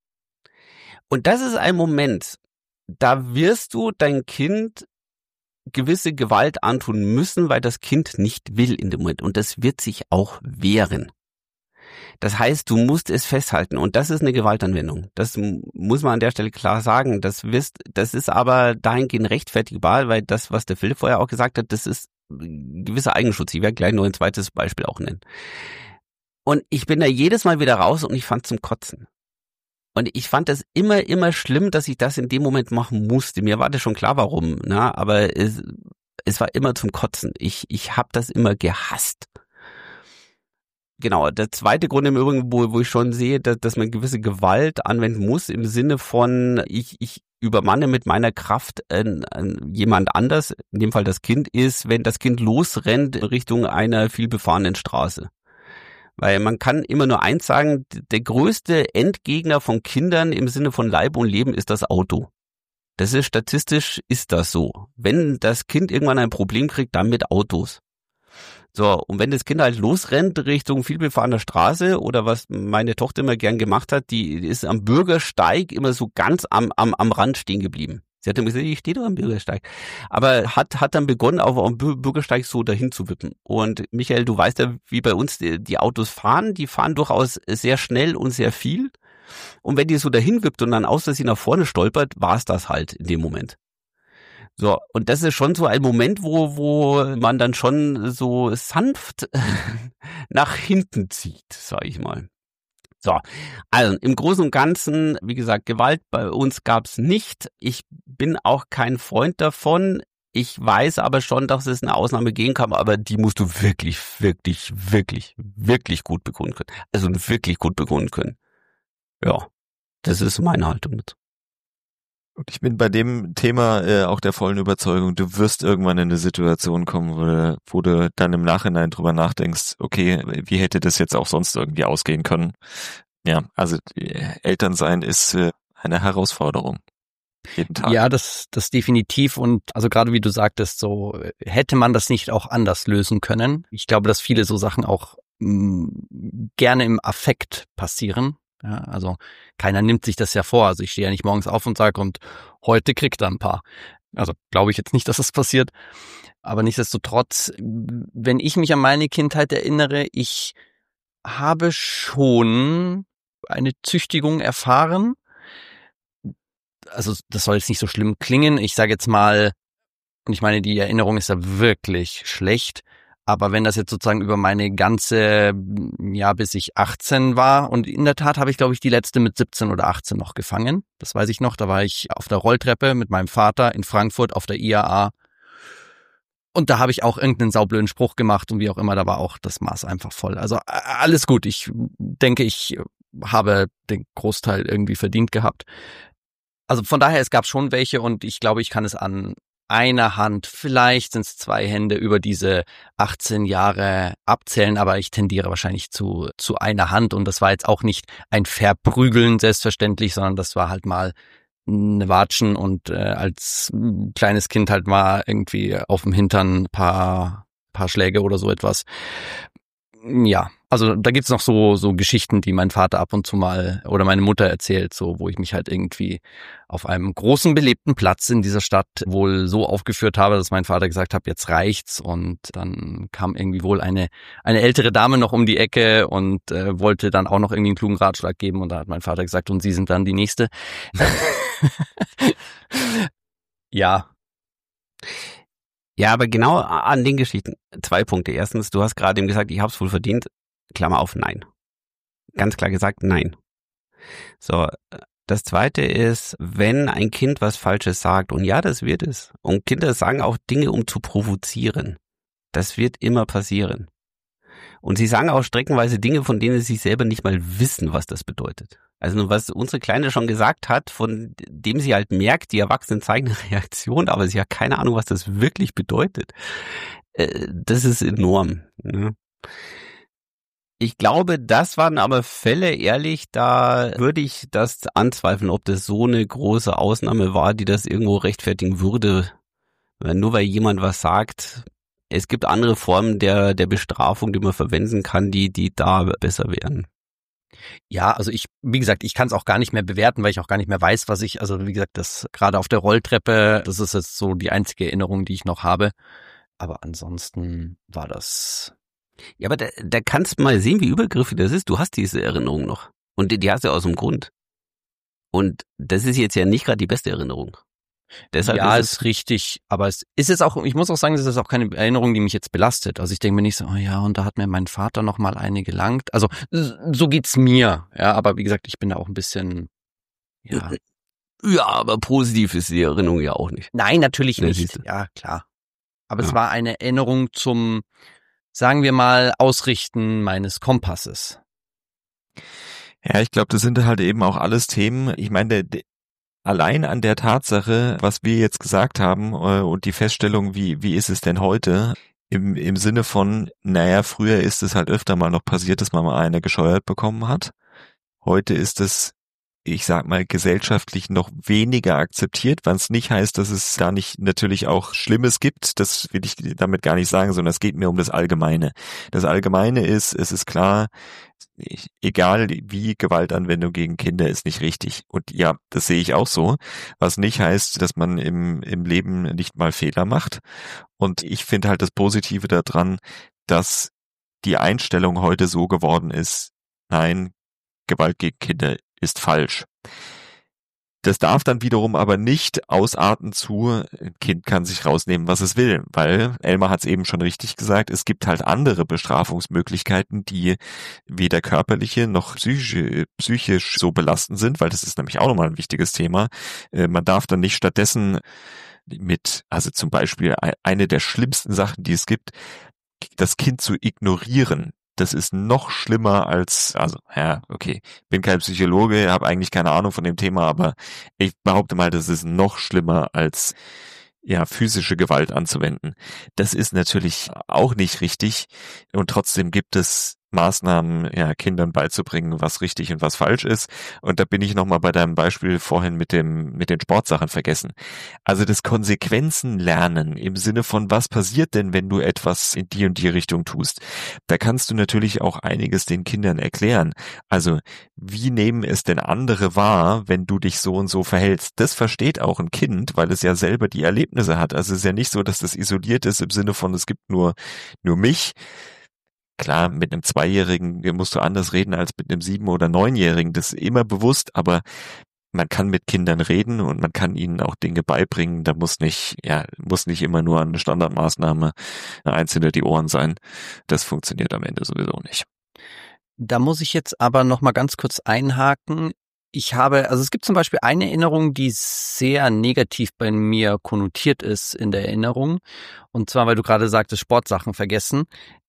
Und das ist ein Moment, da wirst du dein Kind gewisse Gewalt antun müssen, weil das Kind nicht will in dem Moment. Und das wird sich auch wehren. Das heißt, du musst es festhalten und das ist eine Gewaltanwendung. Das muss man an der Stelle klar sagen. Das ist aber dahingehend rechtfertigbar, weil das, was der Philipp vorher auch gesagt hat, das ist ein gewisser Eigenschutz. Ich werde gleich noch ein zweites Beispiel auch nennen. Und ich bin da jedes Mal wieder raus und ich fand zum Kotzen. Und ich fand das immer schlimm, dass ich das in dem Moment machen musste. Mir war das schon klar, warum, ne? Aber es war immer zum Kotzen. Ich habe das immer gehasst. Genau, der zweite Grund im Übrigen, wo ich schon sehe, dass man gewisse Gewalt anwenden muss, im Sinne von, ich übermanne mit meiner Kraft jemand anders, in dem Fall das Kind, ist, wenn das Kind losrennt in Richtung einer vielbefahrenen Straße. Weil man kann immer nur eins sagen, der größte Endgegner von Kindern im Sinne von Leib und Leben ist das Auto. Das ist statistisch, ist das so. Wenn das Kind irgendwann ein Problem kriegt, dann mit Autos. So, und wenn das Kind halt losrennt Richtung vielbefahrener Straße oder was meine Tochter immer gern gemacht hat, die ist am Bürgersteig immer so ganz am Rand stehen geblieben. Sie hat immer gesagt, ich stehe doch am Bürgersteig. Aber hat dann begonnen, auf dem Bürgersteig so dahin zu wippen. Und Michael, du weißt ja, wie bei uns die Autos fahren. Die fahren durchaus sehr schnell und sehr viel. Und wenn die so dahin wippt und dann aus, dass sie nach vorne stolpert, war es das halt in dem Moment. So, und das ist schon so ein Moment, wo man dann schon so sanft nach hinten zieht, sag ich mal. So, also im Großen und Ganzen, wie gesagt, Gewalt bei uns gab's nicht. Ich bin auch kein Freund davon. Ich weiß aber schon, dass es eine Ausnahme geben kann, aber die musst du wirklich gut begründen können. Also wirklich gut begründen können. Ja, das ist meine Haltung dazu. Und ich bin bei dem Thema auch der vollen Überzeugung, du wirst irgendwann in eine Situation kommen, wo du dann im Nachhinein drüber nachdenkst, okay, wie hätte das jetzt auch sonst irgendwie ausgehen können? Ja, also Elternsein ist eine Herausforderung. Jeden Tag. Ja, das definitiv. Und also gerade wie du sagtest, so hätte man das nicht auch anders lösen können. Ich glaube, dass viele so Sachen auch gerne im Affekt passieren. Ja, also keiner nimmt sich das ja vor. Also ich stehe ja nicht morgens auf und sage, und heute kriegt er ein paar. Also glaube ich jetzt nicht, dass das passiert. Aber nichtsdestotrotz, wenn ich mich an meine Kindheit erinnere, ich habe schon eine Züchtigung erfahren. Also das soll jetzt nicht so schlimm klingen. Ich sage jetzt mal, und ich meine, die Erinnerung ist ja wirklich schlecht. Aber wenn das jetzt sozusagen über meine ganze, ja, bis ich 18 war, und in der Tat habe ich, glaube ich, die letzte mit 17 oder 18 noch gefangen. Das weiß ich noch. Da war ich auf der Rolltreppe mit meinem Vater in Frankfurt auf der IAA. Und da habe ich auch irgendeinen saublöden Spruch gemacht und wie auch immer, da war auch das Maß einfach voll. Also alles gut. Ich denke, ich habe den Großteil irgendwie verdient gehabt. Also von daher, es gab schon welche und ich glaube, ich kann es an einer Hand, vielleicht sind es 2 Hände über diese 18 Jahre abzählen, aber ich tendiere wahrscheinlich zu einer Hand und das war jetzt auch nicht ein Verprügeln selbstverständlich, sondern das war halt mal eine Watschen und als kleines Kind halt mal irgendwie auf dem Hintern ein paar Schläge oder so etwas. Ja, also da gibt's noch so Geschichten, die mein Vater ab und zu mal oder meine Mutter erzählt, so wo ich mich halt irgendwie auf einem großen belebten Platz in dieser Stadt wohl so aufgeführt habe, dass mein Vater gesagt hat, jetzt reicht's, und dann kam irgendwie wohl eine ältere Dame noch um die Ecke und wollte dann auch noch irgendwie einen klugen Ratschlag geben, und da hat mein Vater gesagt, und Sie sind dann die Nächste. Ja. Ja, aber genau an den Geschichten 2 Punkte. Erstens, du hast gerade eben gesagt, ich habe es wohl verdient. Klammer auf, nein. Ganz klar gesagt, nein. So, Das Zweite ist, wenn ein Kind was Falsches sagt, und ja, das wird es, und Kinder sagen auch Dinge, um zu provozieren. Das wird immer passieren. Und sie sagen auch streckenweise Dinge, von denen sie selber nicht mal wissen, was das bedeutet. Also was unsere Kleine schon gesagt hat, von dem sie halt merkt, die Erwachsenen zeigen eine Reaktion, aber sie hat keine Ahnung, was das wirklich bedeutet. Das ist enorm. Ne? Ich glaube, das waren aber Fälle, ehrlich, da würde ich das anzweifeln, ob das so eine große Ausnahme war, die das irgendwo rechtfertigen würde. Nur weil jemand was sagt. Es gibt andere Formen der Bestrafung, die man verwenden kann, die da besser wären. Ja, also wie gesagt, ich kann es auch gar nicht mehr bewerten, weil ich auch gar nicht mehr weiß, also wie gesagt, das gerade auf der Rolltreppe, das ist jetzt so die einzige Erinnerung, die ich noch habe. Aber ansonsten war das... Ja, aber da kannst du mal sehen, wie übergriffig das ist. Du hast diese Erinnerung noch. Und die hast du aus dem Grund. Und das ist jetzt ja nicht gerade die beste Erinnerung. Deshalb ja, ist richtig, aber es ist jetzt auch, ich muss auch sagen, es ist auch keine Erinnerung, die mich jetzt belastet. Also ich denke mir nicht so, oh ja, und da hat mir mein Vater noch mal eine gelangt. Also so geht's mir, ja, aber wie gesagt, ich bin da auch ein bisschen, ja. Ja, aber positiv ist die Erinnerung ja auch nicht. Nein, natürlich nicht, ja, klar. Aber es war eine Erinnerung zum, sagen wir mal, Ausrichten meines Kompasses. Ja, ich glaube, das sind halt eben auch alles Themen. Ich meine, allein an der Tatsache, was wir jetzt gesagt haben und die Feststellung, wie ist es denn heute, im Sinne von, naja, früher ist es halt öfter mal noch passiert, dass man mal eine gescheuert bekommen hat. Heute ist es, ich sag mal, gesellschaftlich noch weniger akzeptiert, was nicht heißt, dass es da nicht natürlich auch Schlimmes gibt. Das will ich damit gar nicht sagen, sondern es geht mir um das Allgemeine. Das Allgemeine ist, es ist klar, egal wie, Gewaltanwendung gegen Kinder ist nicht richtig. Und ja, das sehe ich auch so. Was nicht heißt, dass man im Leben nicht mal Fehler macht. Und ich finde halt das Positive daran, dass die Einstellung heute so geworden ist, nein, Gewalt gegen Kinder ist falsch. Das darf dann wiederum aber nicht ausarten zu, ein Kind kann sich rausnehmen, was es will, weil Elmar hat es eben schon richtig gesagt, es gibt halt andere Bestrafungsmöglichkeiten, die weder körperliche noch psychisch so belastend sind, weil das ist nämlich auch nochmal ein wichtiges Thema. Man darf dann nicht stattdessen also zum Beispiel eine der schlimmsten Sachen, die es gibt, das Kind zu ignorieren. Das ist noch schlimmer als, okay, bin kein Psychologe, habe eigentlich keine Ahnung von dem Thema, aber ich behaupte mal, das ist noch schlimmer als physische Gewalt anzuwenden. Das ist natürlich auch nicht richtig und trotzdem gibt es Maßnahmen, Kindern beizubringen, was richtig und was falsch ist. Und da bin ich nochmal bei deinem Beispiel vorhin mit den Sportsachen vergessen. Also das Konsequenzen lernen im Sinne von, was passiert denn, wenn du etwas in die und die Richtung tust? Da kannst du natürlich auch einiges den Kindern erklären. Also wie nehmen es denn andere wahr, wenn du dich so und so verhältst? Das versteht auch ein Kind, weil es ja selber die Erlebnisse hat. Also es ist ja nicht so, dass das isoliert ist im Sinne von, es gibt nur mich. Klar, mit einem 2-Jährigen musst du anders reden als mit einem 7- oder 9-Jährigen. Das ist immer bewusst, aber man kann mit Kindern reden und man kann ihnen auch Dinge beibringen. Da muss nicht immer nur eine Standardmaßnahme eins hinter die Ohren sein. Das funktioniert am Ende sowieso nicht. Da muss ich jetzt aber noch mal ganz kurz einhaken. Es gibt zum Beispiel eine Erinnerung, die sehr negativ bei mir konnotiert ist in der Erinnerung. Und zwar, weil du gerade sagtest, Sportsachen vergessen.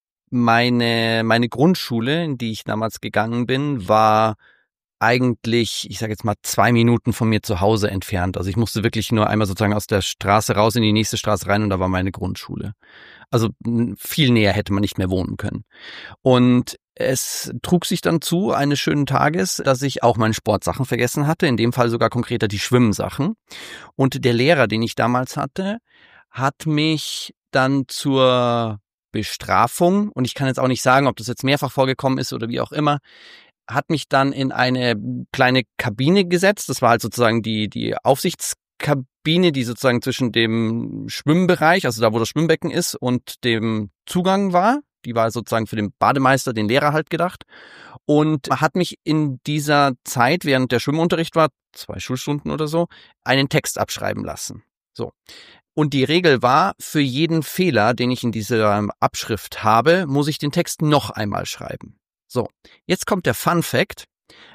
Meine Grundschule, in die ich damals gegangen bin, war eigentlich, ich sage jetzt mal 2 Minuten von mir zu Hause entfernt. Also ich musste wirklich nur einmal sozusagen aus der Straße raus in die nächste Straße rein und da war meine Grundschule. Also viel näher hätte man nicht mehr wohnen können. Und es trug sich dann zu, eines schönen Tages, dass ich auch meine Sportsachen vergessen hatte, in dem Fall sogar konkreter die Schwimmsachen. Und der Lehrer, den ich damals hatte, hat mich dann zur Bestrafung, und ich kann jetzt auch nicht sagen, ob das jetzt mehrfach vorgekommen ist oder wie auch immer, hat mich dann in eine kleine Kabine gesetzt. Das war halt sozusagen die Aufsichtskabine, die sozusagen zwischen dem Schwimmbereich, also da, wo das Schwimmbecken ist, und dem Zugang war. Die war sozusagen für den Bademeister, den Lehrer halt gedacht. Und hat mich in dieser Zeit, während der Schwimmunterricht war, 2 Schulstunden oder so, einen Text abschreiben lassen. So. Und die Regel war, für jeden Fehler, den ich in dieser Abschrift habe, muss ich den Text noch einmal schreiben. So, jetzt kommt der Fun Fact.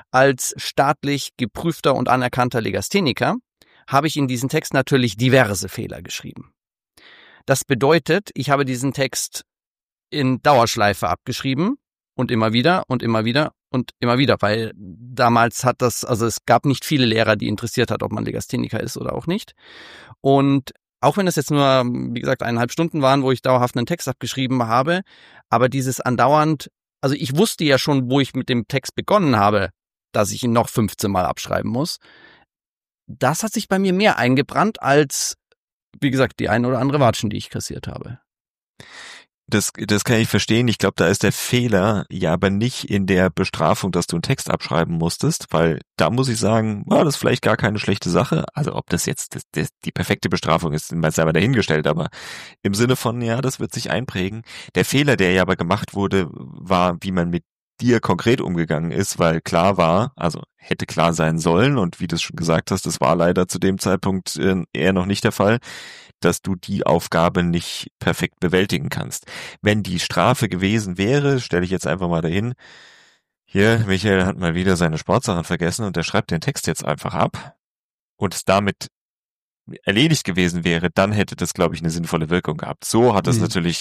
als staatlich geprüfter und anerkannter Legastheniker habe ich in diesen Text natürlich diverse Fehler geschrieben. Das bedeutet, ich habe diesen Text in Dauerschleife abgeschrieben und immer wieder und immer wieder und immer wieder, weil damals es gab nicht viele Lehrer, die interessiert hat, ob man Legastheniker ist oder auch nicht. Und auch wenn es jetzt nur, wie gesagt, 1,5 Stunden waren, wo ich dauerhaft einen Text abgeschrieben habe, aber dieses andauernd, also ich wusste ja schon, wo ich mit dem Text begonnen habe, dass ich ihn noch 15 Mal abschreiben muss. Das hat sich bei mir mehr eingebrannt als, wie gesagt, die eine oder andere Watschen, die ich kassiert habe. Das kann ich verstehen. Ich glaube, da ist der Fehler ja aber nicht in der Bestrafung, dass du einen Text abschreiben musstest, weil da muss ich sagen, das ist vielleicht gar keine schlechte Sache. Also ob das jetzt die perfekte Bestrafung ist, mal selber dahingestellt, aber im Sinne von, ja, das wird sich einprägen. Der Fehler, der ja aber gemacht wurde, war, wie man mit dir konkret umgegangen ist, weil klar war, also hätte klar sein sollen und wie du es schon gesagt hast, das war leider zu dem Zeitpunkt eher noch nicht der Fall, dass du die Aufgabe nicht perfekt bewältigen kannst. Wenn die Strafe gewesen wäre, stelle ich jetzt einfach mal dahin, hier, Michael hat mal wieder seine Sportsachen vergessen und der schreibt den Text jetzt einfach ab und es damit erledigt gewesen wäre, dann hätte das, glaube ich, eine sinnvolle Wirkung gehabt. So hat es natürlich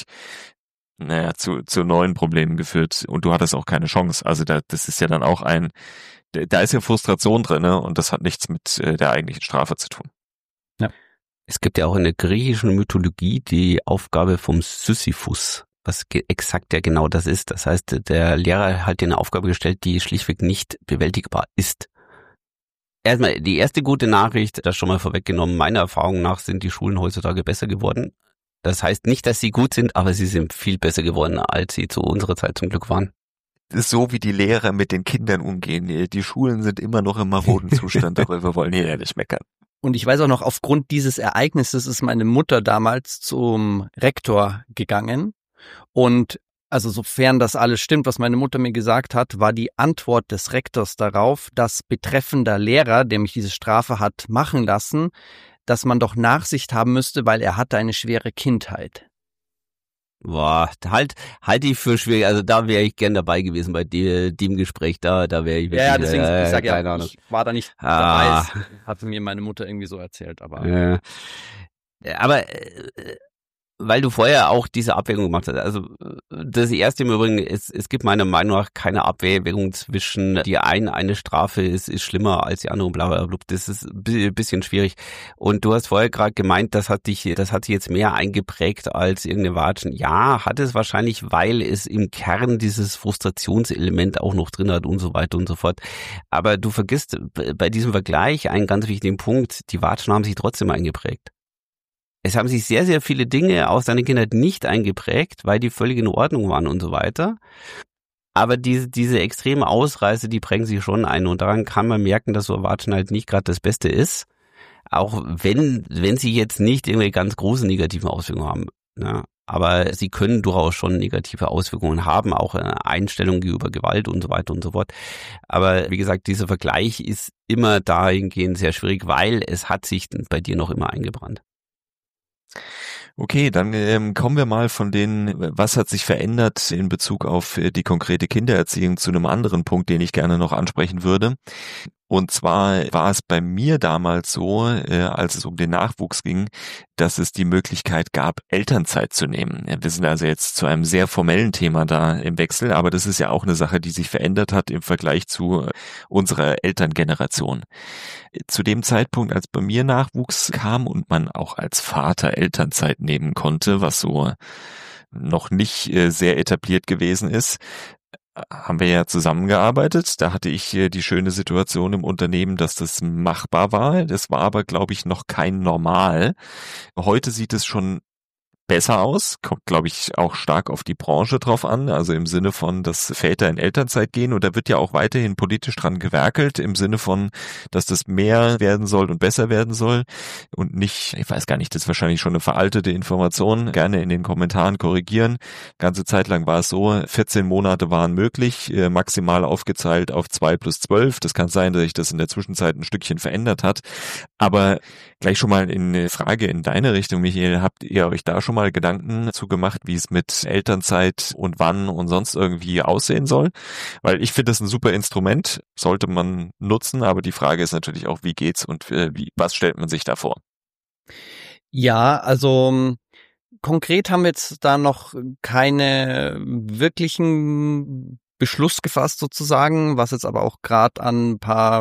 zu neuen Problemen geführt und du hattest auch keine Chance. Also das ist ja dann auch da ist ja Frustration drin, ne? Und das hat nichts mit der eigentlichen Strafe zu tun. Ja. Es gibt ja auch in der griechischen Mythologie die Aufgabe vom Sisyphus, was exakt ja genau das ist. Das heißt, der Lehrer hat dir eine Aufgabe gestellt, die schlichtweg nicht bewältigbar ist. Erstmal die erste gute Nachricht, das schon mal vorweggenommen, meiner Erfahrung nach sind die Schulen heutzutage besser geworden. Das heißt nicht, dass sie gut sind, aber sie sind viel besser geworden, als sie zu unserer Zeit zum Glück waren. Das ist so, wie die Lehrer mit den Kindern umgehen. Die Schulen sind immer noch im maroden Zustand, darüber wollen wir ja nicht meckern. Und ich weiß auch noch, aufgrund dieses Ereignisses ist meine Mutter damals zum Rektor gegangen. Und also sofern das alles stimmt, was meine Mutter mir gesagt hat, war die Antwort des Rektors darauf, dass betreffender Lehrer, der mich diese Strafe hat machen lassen, dass man doch Nachsicht haben müsste, weil er hatte eine schwere Kindheit. Boah, halt ich für schwierig. Also da wäre ich gern dabei gewesen bei dem Gespräch. Da wäre ich wirklich. Ja, deswegen, ich sag ja, Ahnung. ich war da nicht dabei. Hatte mir meine Mutter irgendwie so erzählt, aber. Aber weil du vorher auch diese Abwägung gemacht hast. Also das erste im Übrigen, es gibt meiner Meinung nach keine Abwägung zwischen die eine Strafe ist schlimmer als die andere, bla bla bla. Das ist ein bisschen schwierig. Und du hast vorher gerade gemeint, das hat sich jetzt mehr eingeprägt als irgendeine Watschen. Ja, hat es wahrscheinlich, weil es im Kern dieses Frustrationselement auch noch drin hat und so weiter und so fort. Aber du vergisst bei diesem Vergleich einen ganz wichtigen Punkt, die Watschen haben sich trotzdem eingeprägt. Es haben sich sehr, sehr viele Dinge aus deiner Kindheit nicht eingeprägt, weil die völlig in Ordnung waren und so weiter. Aber diese extreme Ausreißer, die prägen sich schon ein. Und daran kann man merken, dass so Watschen halt nicht gerade das Beste ist. Auch wenn sie jetzt nicht irgendwie ganz große negative Auswirkungen haben. Ja. Aber sie können durchaus schon negative Auswirkungen haben, auch Einstellungen gegenüber Gewalt und so weiter und so fort. Aber wie gesagt, dieser Vergleich ist immer dahingehend sehr schwierig, weil es hat sich bei dir noch immer eingebrannt. Okay, dann kommen wir mal von was hat sich verändert in Bezug auf die konkrete Kindererziehung zu einem anderen Punkt, den ich gerne noch ansprechen würde. Und zwar war es bei mir damals so, als es um den Nachwuchs ging, dass es die Möglichkeit gab, Elternzeit zu nehmen. Wir sind also jetzt zu einem sehr formellen Thema da im Wechsel, aber das ist ja auch eine Sache, die sich verändert hat im Vergleich zu unserer Elterngeneration. Zu dem Zeitpunkt, als bei mir Nachwuchs kam und man auch als Vater Elternzeit nehmen konnte, was so noch nicht sehr etabliert gewesen ist, haben wir ja zusammengearbeitet. Da hatte ich die schöne Situation im Unternehmen, dass das machbar war. Das war aber, glaube ich, noch kein Normal. Heute sieht es schon besser aus, kommt, glaube ich, auch stark auf die Branche drauf an, also im Sinne von, dass Väter in Elternzeit gehen, und da wird ja auch weiterhin politisch dran gewerkelt, im Sinne von, dass das mehr werden soll und besser werden soll und nicht, ich weiß gar nicht, das ist wahrscheinlich schon eine veraltete Information, gerne in den Kommentaren korrigieren. Ganze Zeit lang war es so, 14 Monate waren möglich, maximal aufgeteilt auf 2 + 12, das kann sein, dass sich das in der Zwischenzeit ein Stückchen verändert hat, aber gleich schon mal eine Frage in deine Richtung, Michael, habt ihr euch da schon mal Gedanken zu gemacht, wie es mit Elternzeit und wann und sonst irgendwie aussehen soll? Weil ich finde das ein super Instrument, sollte man nutzen, aber die Frage ist natürlich auch, wie geht's und was stellt man sich da vor? Ja, also konkret haben wir jetzt da noch keine wirklichen Beschluss gefasst sozusagen, was jetzt aber auch gerade an ein paar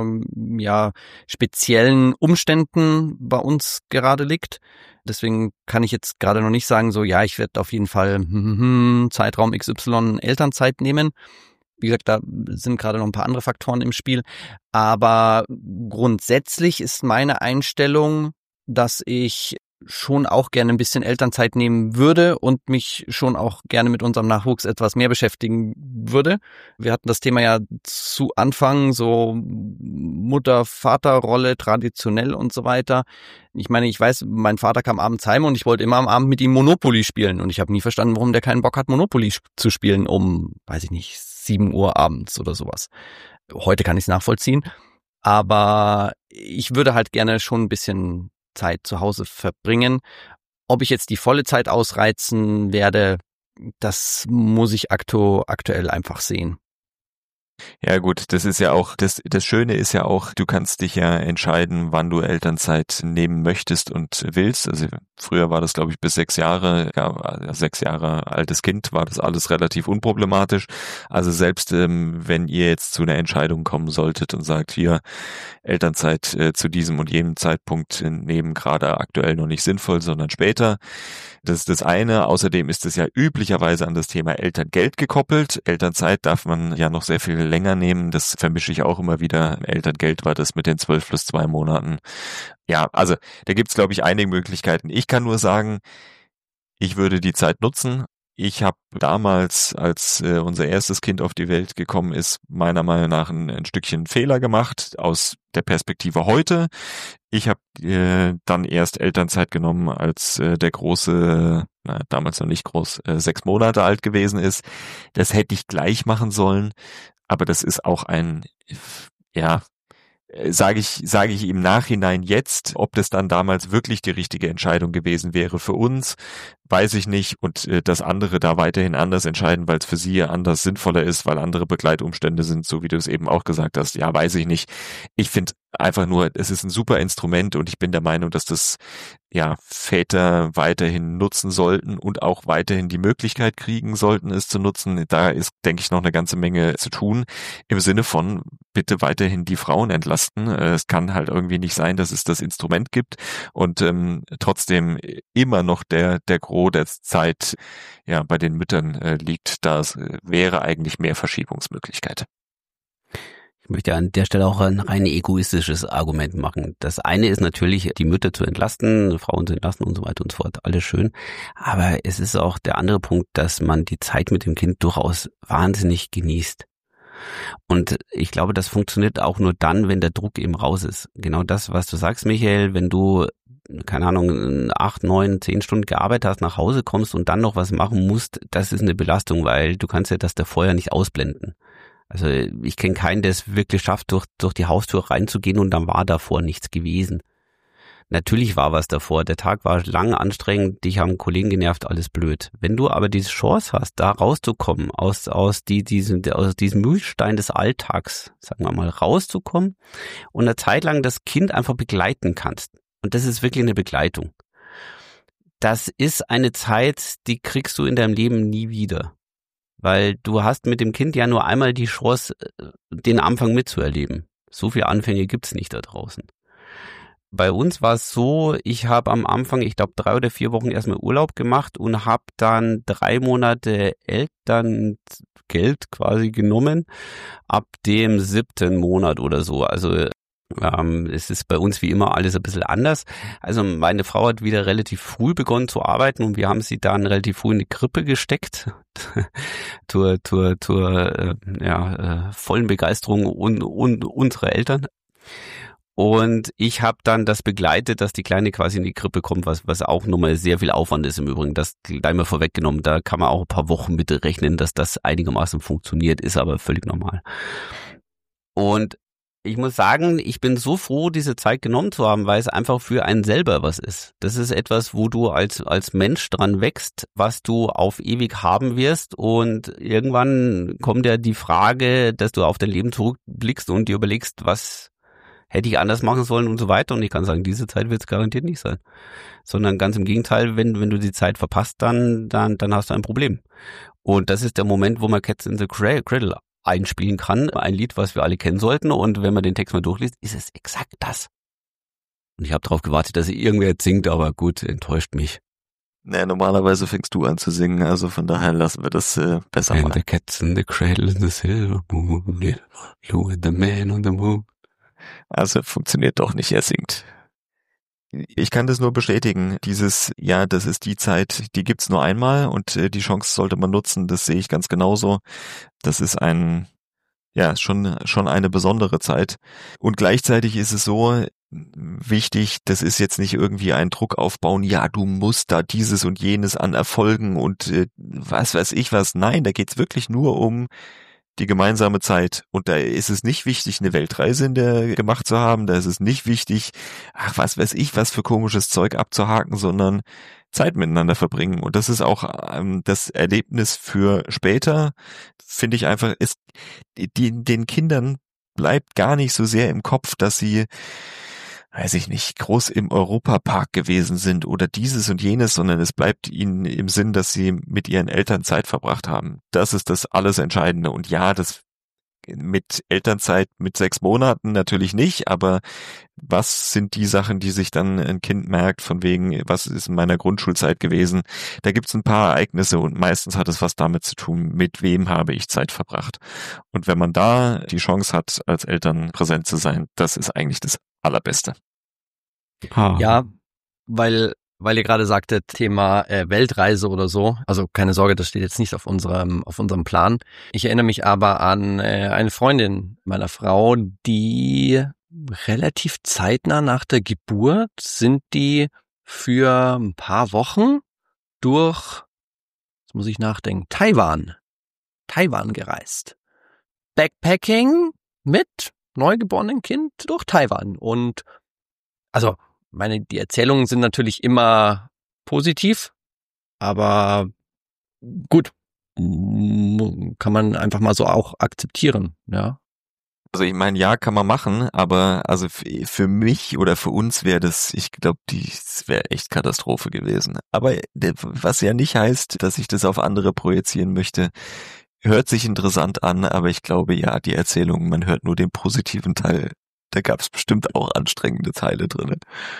speziellen Umständen bei uns gerade liegt. Deswegen kann ich jetzt gerade noch nicht sagen, so ja, ich werde auf jeden Fall Zeitraum XY Elternzeit nehmen. Wie gesagt, da sind gerade noch ein paar andere Faktoren im Spiel. Aber grundsätzlich ist meine Einstellung, dass ich schon auch gerne ein bisschen Elternzeit nehmen würde und mich schon auch gerne mit unserem Nachwuchs etwas mehr beschäftigen würde. Wir hatten das Thema ja zu Anfang, so Mutter-Vater-Rolle traditionell und so weiter. Ich meine, ich weiß, mein Vater kam abends heim und ich wollte immer am Abend mit ihm Monopoly spielen und ich habe nie verstanden, warum der keinen Bock hat, Monopoly zu spielen um, weiß ich nicht, 7 Uhr abends oder sowas. Heute kann ich es nachvollziehen, aber ich würde halt gerne schon ein bisschen Zeit zu Hause verbringen. Ob ich jetzt die volle Zeit ausreizen werde, das muss ich aktuell einfach sehen. Ja gut, das ist ja auch, das Schöne ist ja auch, du kannst dich ja entscheiden, wann du Elternzeit nehmen möchtest und willst. Also früher war das, glaube ich, bis 6 Jahre, 6 Jahre altes Kind, war das alles relativ unproblematisch. Also selbst wenn ihr jetzt zu einer Entscheidung kommen solltet und sagt, hier Elternzeit zu diesem und jenem Zeitpunkt nehmen, gerade aktuell noch nicht sinnvoll, sondern später. Das ist das eine. Außerdem ist es ja üblicherweise an das Thema Elterngeld gekoppelt. Elternzeit darf man ja noch sehr viel länger nehmen. Das vermische ich auch immer wieder. Elterngeld war das mit den 12 plus 2 Monaten. Ja, also da gibt's, glaube ich, einige Möglichkeiten. Ich kann nur sagen, ich würde die Zeit nutzen. Ich habe damals, als unser erstes Kind auf die Welt gekommen ist, meiner Meinung nach ein Stückchen Fehler gemacht aus der Perspektive heute. Ich habe dann erst Elternzeit genommen, als der Große, damals noch nicht groß, 6 Monate alt gewesen ist. Das hätte ich gleich machen sollen, aber das ist auch sage ich im Nachhinein jetzt, ob das dann damals wirklich die richtige Entscheidung gewesen wäre für uns, weiß ich nicht. Und dass andere da weiterhin anders entscheiden, weil es für sie anders sinnvoller ist, weil andere Begleitumstände sind, so wie du es eben auch gesagt hast, ja, weiß ich nicht. Ich finde einfach nur, es ist ein super Instrument und ich bin der Meinung, dass das Väter weiterhin nutzen sollten und auch weiterhin die Möglichkeit kriegen sollten, es zu nutzen. Da ist, denke ich, noch eine ganze Menge zu tun, im Sinne von bitte weiterhin die Frauen entlasten. Es kann halt irgendwie nicht sein, dass es das Instrument gibt und trotzdem immer noch der Gros der Zeit bei den Müttern liegt. Da wäre eigentlich mehr Verschiebungsmöglichkeit. Ich möchte an der Stelle auch ein rein egoistisches Argument machen. Das eine ist natürlich, die Mütter zu entlasten, Frauen zu entlasten und so weiter und so fort. Alles schön. Aber es ist auch der andere Punkt, dass man die Zeit mit dem Kind durchaus wahnsinnig genießt. Und ich glaube, das funktioniert auch nur dann, wenn der Druck eben raus ist. Genau das, was du sagst, Michael, wenn du, keine Ahnung, 8, 9, 10 Stunden gearbeitet hast, nach Hause kommst und dann noch was machen musst, das ist eine Belastung, weil du kannst ja das davor ja nicht ausblenden. Also ich kenne keinen, der es wirklich schafft, durch die Haustür reinzugehen und dann war davor nichts gewesen. Natürlich war was davor, der Tag war lang anstrengend, dich haben Kollegen genervt, alles blöd. Wenn du aber diese Chance hast, da rauszukommen, aus diesem Mühlstein des Alltags, sagen wir mal, rauszukommen und eine Zeit lang das Kind einfach begleiten kannst, und das ist wirklich eine Begleitung, das ist eine Zeit, die kriegst du in deinem Leben nie wieder. Weil du hast mit dem Kind ja nur einmal die Chance, den Anfang mitzuerleben. So viele Anfänge gibt's nicht da draußen. Bei uns war es so, ich habe am Anfang, ich glaube 3 oder 4 Wochen erstmal Urlaub gemacht und habe dann 3 Monate Elterngeld quasi genommen, ab dem 7. Monat oder so. Also es ist bei uns wie immer alles ein bisschen anders. Also meine Frau hat wieder relativ früh begonnen zu arbeiten und wir haben sie dann relativ früh in die Krippe gesteckt. zur vollen Begeisterung unserer Eltern. Und ich habe dann das begleitet, dass die Kleine quasi in die Krippe kommt, was auch nochmal sehr viel Aufwand ist im Übrigen. Das gleich mal vorweggenommen. Da kann man auch ein paar Wochen mit rechnen, dass das einigermaßen funktioniert, ist aber völlig normal. Und Ich muss sagen, ich bin so froh, diese Zeit genommen zu haben, weil es einfach für einen selber was ist. Das ist etwas, wo du als Mensch dran wächst, was du auf ewig haben wirst, und irgendwann kommt ja die Frage, dass du auf dein Leben zurückblickst und dir überlegst, was hätte ich anders machen sollen und so weiter, und ich kann sagen, diese Zeit wird es garantiert nicht sein. Sondern ganz im Gegenteil, wenn du die Zeit verpasst, dann hast du ein Problem. Und das ist der Moment, wo man Cats in the Cradle einspielen kann. Ein Lied, was wir alle kennen sollten, und wenn man den Text mal durchliest, ist es exakt das. Und ich habe darauf gewartet, dass irgendwer jetzt singt, aber gut, enttäuscht mich. Naja, normalerweise fängst du an zu singen, also von daher lassen wir das besser And mal. the cats in the cradle in the silver moon, you and the man on the moon. Also funktioniert doch nicht, er singt. Ich kann das nur bestätigen, das ist die Zeit, die gibt's nur einmal, und die Chance sollte man nutzen, das sehe ich ganz genauso. Das ist schon eine besondere Zeit. Und gleichzeitig ist es so wichtig, das ist jetzt nicht irgendwie ein Druck aufbauen, ja, du musst da dieses und jenes an Erfolgen und was weiß ich was. Nein, da geht's wirklich nur um die gemeinsame Zeit. Und da ist es nicht wichtig, eine Weltreise gemacht zu haben. Da ist es nicht wichtig, was weiß ich, was für komisches Zeug abzuhaken, sondern Zeit miteinander verbringen. Und das ist auch das Erlebnis für später, finde ich einfach, den Kindern bleibt gar nicht so sehr im Kopf, dass sie, weiß ich nicht, groß im Europapark gewesen sind oder dieses und jenes, sondern es bleibt ihnen im Sinn, dass sie mit ihren Eltern Zeit verbracht haben. Das ist das alles Entscheidende. Und ja, das mit Elternzeit mit 6 Monaten natürlich nicht, aber was sind die Sachen, die sich dann ein Kind merkt, von wegen, was ist in meiner Grundschulzeit gewesen? Da gibt's ein paar Ereignisse, und meistens hat es was damit zu tun, mit wem habe ich Zeit verbracht. Und wenn man da die Chance hat, als Eltern präsent zu sein, das ist eigentlich das Allerbeste. Ja, weil ihr gerade sagtet, Thema Weltreise oder so. Also keine Sorge, das steht jetzt nicht auf unserem Plan. Ich erinnere mich aber an eine Freundin meiner Frau, die relativ zeitnah nach der Geburt sind die für ein paar Wochen durch, jetzt muss ich nachdenken, Taiwan gereist. Backpacking mit neugeborenen Kind durch Taiwan. Und also die Erzählungen sind natürlich immer positiv, aber gut, kann man einfach mal so auch akzeptieren, ja. Also ich meine, ja, kann man machen, aber also für mich oder für uns wäre das, ich glaube, das wäre echt Katastrophe gewesen. Aber was ja nicht heißt, dass ich das auf andere projizieren möchte, hört sich interessant an, aber ich glaube, ja, die Erzählung, man hört nur den positiven Teil. Da gab es bestimmt auch anstrengende Teile drin.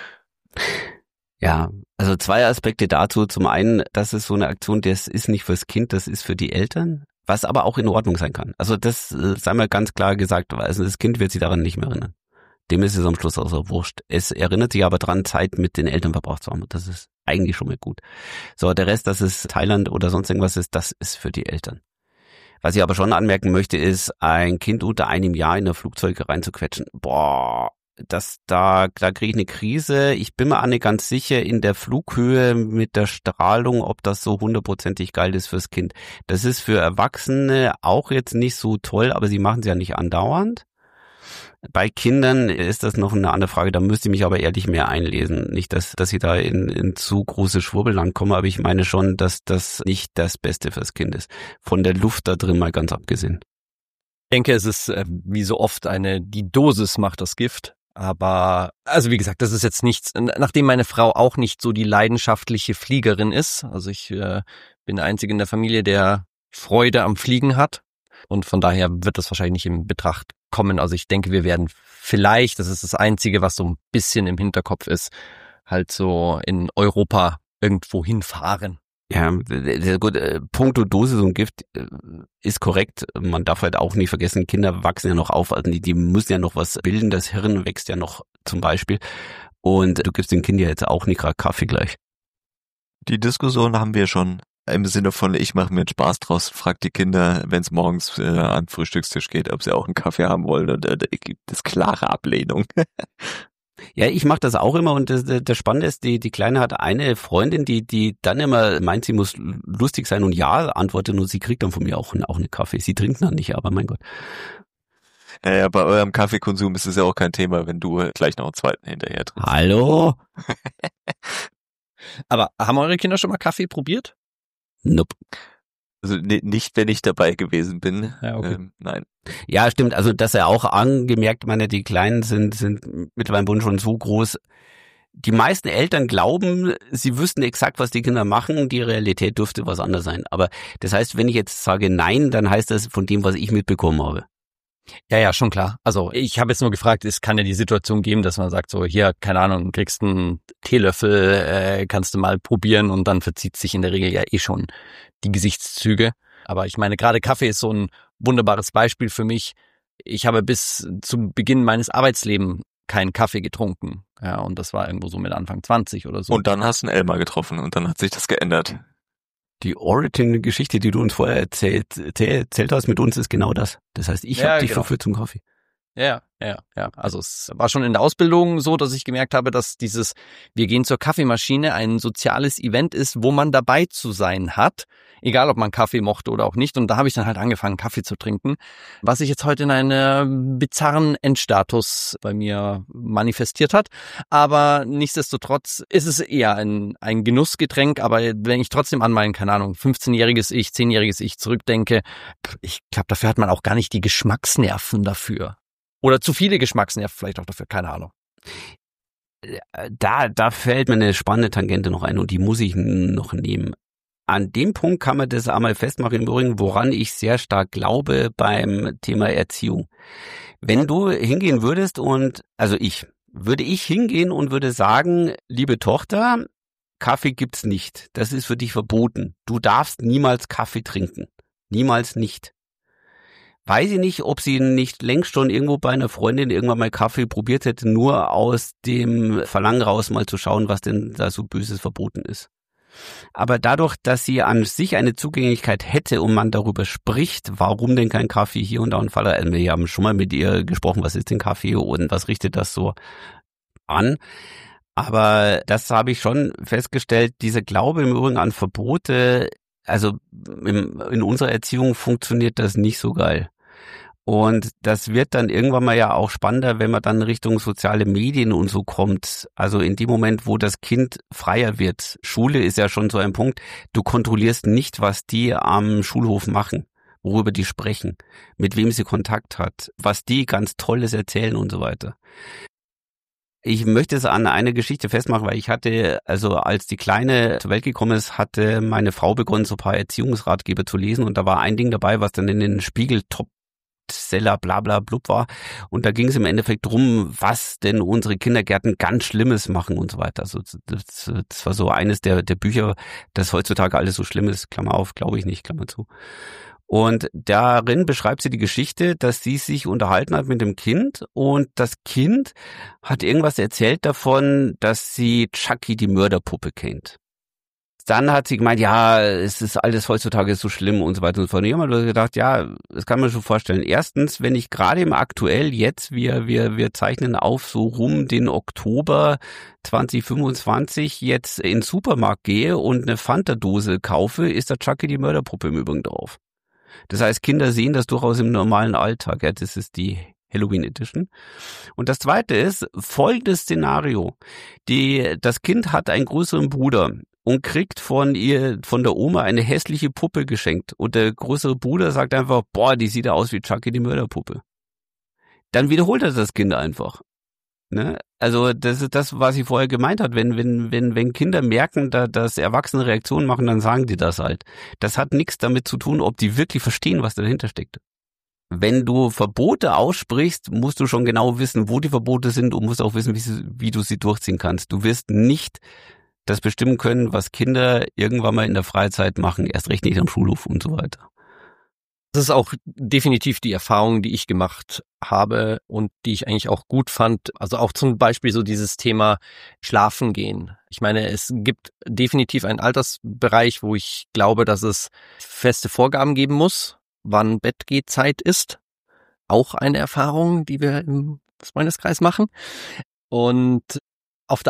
Ja, also 2 Aspekte dazu. Zum einen, das ist so eine Aktion, das ist nicht fürs Kind, das ist für die Eltern, was aber auch in Ordnung sein kann. Also das sei mal ganz klar gesagt, also das Kind wird sich daran nicht mehr erinnern. Dem ist es am Schluss auch so wurscht. Es erinnert sich aber dran, Zeit mit den Eltern verbracht zu haben. Und das ist eigentlich schon mal gut. So, der Rest, dass es Thailand oder sonst irgendwas ist, das ist für die Eltern. Was ich aber schon anmerken möchte, ist, ein Kind unter einem Jahr in ein Flugzeug reinzuquetschen. Boah, da kriege ich eine Krise. Ich bin mir auch nicht ganz sicher in der Flughöhe mit der Strahlung, ob das so 100%ig geil ist fürs Kind. Das ist für Erwachsene auch jetzt nicht so toll, aber sie machen es ja nicht andauernd. Bei Kindern ist das noch eine andere Frage, da müsste ich mich aber ehrlich mehr einlesen. Nicht, dass ich da in zu große Schwurbelland komme, aber ich meine schon, dass das nicht das Beste fürs Kind ist. Von der Luft da drin mal ganz abgesehen. Ich denke, es ist wie so oft die Dosis macht das Gift. Aber, also wie gesagt, das ist jetzt nichts, nachdem meine Frau auch nicht so die leidenschaftliche Fliegerin ist. Also ich bin der Einzige in der Familie, der Freude am Fliegen hat. Und von daher wird das wahrscheinlich nicht in Betracht kommen. Also ich denke, wir werden vielleicht, das ist das Einzige, was so ein bisschen im Hinterkopf ist, halt so in Europa irgendwo hinfahren. Ja, gut, puncto Dosis und Gift ist korrekt. Man darf halt auch nicht vergessen, Kinder wachsen ja noch auf, also die müssen ja noch was bilden, das Hirn wächst ja noch zum Beispiel. Und du gibst dem Kind ja jetzt auch nicht gerade Kaffee gleich. Die Diskussion haben wir schon im Sinne von, ich mache mir Spaß draus, frag die Kinder, wenn es morgens an den Frühstückstisch geht, ob sie auch einen Kaffee haben wollen, und da gibt es klare Ablehnung. Ja, ich mache das auch immer, und das Spannende ist, die Kleine hat eine Freundin, die dann immer meint, sie muss lustig sein und ja antwortet, und sie kriegt dann von mir auch einen Kaffee. Sie trinkt dann nicht, aber mein Gott. Naja, bei eurem Kaffeekonsum ist es ja auch kein Thema, wenn du gleich noch einen zweiten hinterher trinkst. Hallo? Aber haben eure Kinder schon mal Kaffee probiert? Nope. Also nicht, wenn ich dabei gewesen bin. Ja, okay. Nein. Ja, stimmt. Also, dass er auch angemerkt, meine, die Kleinen sind mittlerweile schon so groß. Die meisten Eltern glauben, sie wüssten exakt, was die Kinder machen. Die Realität dürfte was anderes sein. Aber das heißt, wenn ich jetzt sage nein, dann heißt das von dem, was ich mitbekommen habe. Ja, schon klar. Also ich habe jetzt nur gefragt, es kann ja die Situation geben, dass man sagt so, hier, keine Ahnung, kriegst einen Teelöffel, kannst du mal probieren und dann verzieht sich in der Regel ja eh schon die Gesichtszüge. Aber ich meine, gerade Kaffee ist so ein wunderbares Beispiel für mich. Ich habe bis zum Beginn meines Arbeitslebens keinen Kaffee getrunken. Ja, und das war irgendwo so mit Anfang 20 oder so. Und dann hast du einen Elmar getroffen und dann hat sich das geändert. Die Origin-Geschichte, die du uns vorher erzählt hast mit uns, ist genau das. Das heißt, ich habe dich verführt zum Kaffee. Ja. Also es war schon in der Ausbildung so, dass ich gemerkt habe, dass dieses wir gehen zur Kaffeemaschine ein soziales Event ist, wo man dabei zu sein hat, egal ob man Kaffee mochte oder auch nicht. Und da habe ich dann halt angefangen, Kaffee zu trinken, was sich jetzt heute in einem bizarren Endstatus bei mir manifestiert hat. Aber nichtsdestotrotz ist es eher ein Genussgetränk. Aber wenn ich trotzdem an mein, keine Ahnung, 15-jähriges Ich, 10-jähriges Ich zurückdenke, ich glaube, dafür hat man auch gar nicht die Geschmacksnerven dafür. Oder zu viele Geschmacksnerven vielleicht auch dafür, keine Ahnung. Da fällt mir eine spannende Tangente noch ein und die muss ich noch nehmen. An dem Punkt kann man das einmal festmachen, im Übrigen, woran ich sehr stark glaube beim Thema Erziehung. Wenn du hingehen würdest würde ich hingehen und würde sagen, liebe Tochter, Kaffee gibt's nicht. Das ist für dich verboten. Du darfst niemals Kaffee trinken. Niemals nicht. Weiß ich nicht, ob sie nicht längst schon irgendwo bei einer Freundin irgendwann mal Kaffee probiert hätte, nur aus dem Verlangen raus mal zu schauen, was denn da so Böses verboten ist. Aber dadurch, dass sie an sich eine Zugänglichkeit hätte und man darüber spricht, warum denn kein Kaffee hier und da und Fall, wir haben schon mal mit ihr gesprochen, was ist denn Kaffee und was richtet das so an. Aber das habe ich schon festgestellt, dieser Glaube im Übrigen an Verbote, also in unserer Erziehung funktioniert das nicht so geil. Und das wird dann irgendwann mal ja auch spannender, wenn man dann Richtung soziale Medien und so kommt. Also in dem Moment, wo das Kind freier wird. Schule ist ja schon so ein Punkt. Du kontrollierst nicht, was die am Schulhof machen, worüber die sprechen, mit wem sie Kontakt hat, was die ganz Tolles erzählen und so weiter. Ich möchte es an eine Geschichte festmachen, weil ich hatte, also als die Kleine zur Welt gekommen ist, hatte meine Frau begonnen, so ein paar Erziehungsratgeber zu lesen und da war ein Ding dabei, was dann in den Spiegel Seller bla bla blub war und da ging es im Endeffekt drum, was denn unsere Kindergärten ganz Schlimmes machen und so weiter. Also das war so eines der Bücher, das heutzutage alles so schlimm ist, Klammer auf, glaube ich nicht, Klammer zu. Und darin beschreibt sie die Geschichte, dass sie sich unterhalten hat mit dem Kind und das Kind hat irgendwas erzählt davon, dass sie Chucky die Mörderpuppe kennt. Dann hat sie gemeint, ja, es ist alles heutzutage so schlimm und so weiter und so fort. Und ich habe mir gedacht, ja, das kann man schon vorstellen. Erstens, wenn ich gerade im Aktuell jetzt, wir zeichnen auf so rum den Oktober 2025 jetzt in den Supermarkt gehe und eine Fanta-Dose kaufe, ist da Chucky die Mörderpuppe im Übrigen drauf. Das heißt, Kinder sehen das durchaus im normalen Alltag. Ja, das ist die Halloween Edition. Und das zweite ist folgendes Szenario. Das Kind hat einen größeren Bruder und kriegt von der Oma eine hässliche Puppe geschenkt. Und der größere Bruder sagt einfach, boah, die sieht ja aus wie Chucky die Mörderpuppe. Dann wiederholt er das Kind einfach. Ne? Also das ist das, was ich vorher gemeint habe. Wenn Kinder merken, dass Erwachsene Reaktionen machen, dann sagen die das halt. Das hat nichts damit zu tun, ob die wirklich verstehen, was dahinter steckt. Wenn du Verbote aussprichst, musst du schon genau wissen, wo die Verbote sind und musst auch wissen, wie du sie durchziehen kannst. Du wirst nicht das bestimmen können, was Kinder irgendwann mal in der Freizeit machen, erst recht nicht am Schulhof und so weiter. Das ist auch definitiv die Erfahrung, die ich gemacht habe und die ich eigentlich auch gut fand. Also auch zum Beispiel so dieses Thema Schlafen gehen. Ich meine, es gibt definitiv einen Altersbereich, wo ich glaube, dass es feste Vorgaben geben muss, wann Bettgehzeit ist. Auch eine Erfahrung, die wir im Freundeskreis machen. Und auf der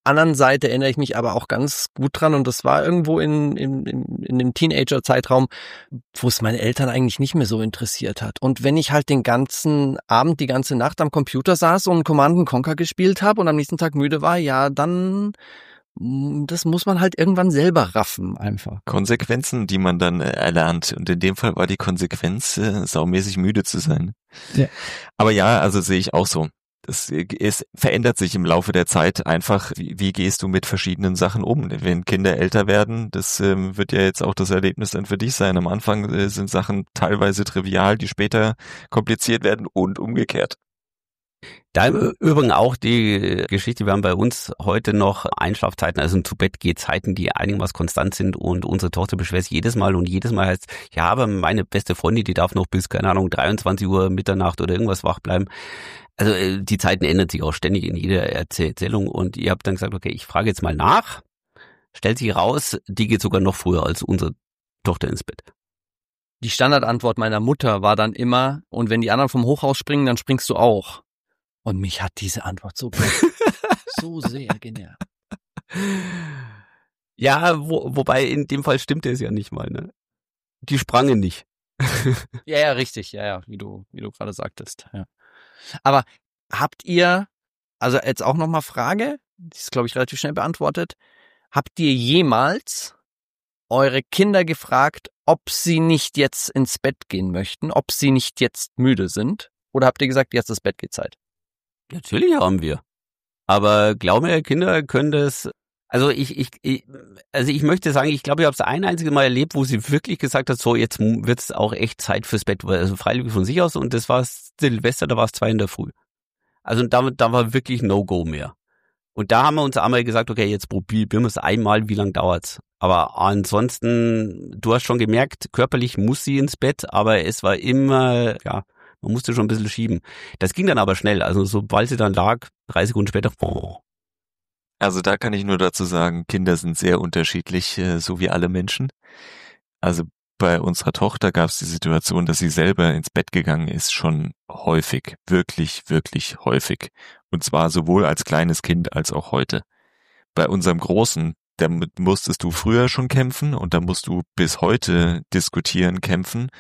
anderen Seite erinnere ich mich aber auch ganz gut dran und das war irgendwo in dem Teenager-Zeitraum, wo es meine Eltern eigentlich nicht mehr so interessiert hat. Und wenn ich halt den ganzen Abend, die ganze Nacht am Computer saß und Command & Conquer gespielt habe und am nächsten Tag müde war, ja, dann das muss man halt irgendwann selber raffen einfach. Konsequenzen, die man dann erlernt. Und in dem Fall war die Konsequenz, saumäßig müde zu sein. Ja. Aber ja, also sehe ich auch so. Es verändert sich im Laufe der Zeit einfach, wie gehst du mit verschiedenen Sachen um? Wenn Kinder älter werden, das wird ja jetzt auch das Erlebnis dann für dich sein. Am Anfang sind Sachen teilweise trivial, die später kompliziert werden und umgekehrt. Da im Übrigen auch die Geschichte, wir haben bei uns heute noch Einschlafzeiten, also zu Bett geht Zeiten, die einigermaßen konstant sind und unsere Tochter beschwert sich jedes Mal heißt, ja, aber meine beste Freundin, die darf noch bis, keine Ahnung, 23 Uhr Mitternacht oder irgendwas wach bleiben. Also die Zeiten ändern sich auch ständig in jeder Erzählung und ihr habt dann gesagt, okay, ich frage jetzt mal nach, stellt sich raus, die geht sogar noch früher als unsere Tochter ins Bett. Die Standardantwort meiner Mutter war dann immer, und wenn die anderen vom Hochhaus springen, dann springst du auch. Und mich hat diese Antwort so sehr genervt. Ja, wobei in dem Fall stimmte es ja nicht mal, ne? Die sprangen nicht. Ja, richtig, ja, wie du gerade sagtest, ja. Aber habt ihr, also jetzt auch nochmal Frage, die ist glaube ich relativ schnell beantwortet, habt ihr jemals eure Kinder gefragt, ob sie nicht jetzt ins Bett gehen möchten, ob sie nicht jetzt müde sind? Oder habt ihr gesagt, jetzt ist Bettgehzeit? Natürlich haben wir. Aber glaub mir, Kinder können das, also ich möchte sagen, ich glaube, ich habe es ein einziges Mal erlebt, wo sie wirklich gesagt hat, so jetzt wird's auch echt Zeit fürs Bett, also freiwillig von sich aus und das war Silvester, da war es 2 in der Früh. Also da war wirklich No-Go mehr. Und da haben wir uns einmal gesagt, okay, jetzt probieren wir es einmal, wie lange dauert's? Aber ansonsten, du hast schon gemerkt, körperlich muss sie ins Bett, aber es war immer, ja, man musste schon ein bisschen schieben. Das ging dann aber schnell. Also sobald sie dann lag, 3 Sekunden später. Also da kann ich nur dazu sagen, Kinder sind sehr unterschiedlich, so wie alle Menschen. Also bei unserer Tochter gab es die Situation, dass sie selber ins Bett gegangen ist, schon häufig, wirklich, wirklich häufig. Und zwar sowohl als kleines Kind als auch heute. Bei unserem Großen, damit musstest du früher schon kämpfen und da musst du bis heute diskutieren, kämpfen.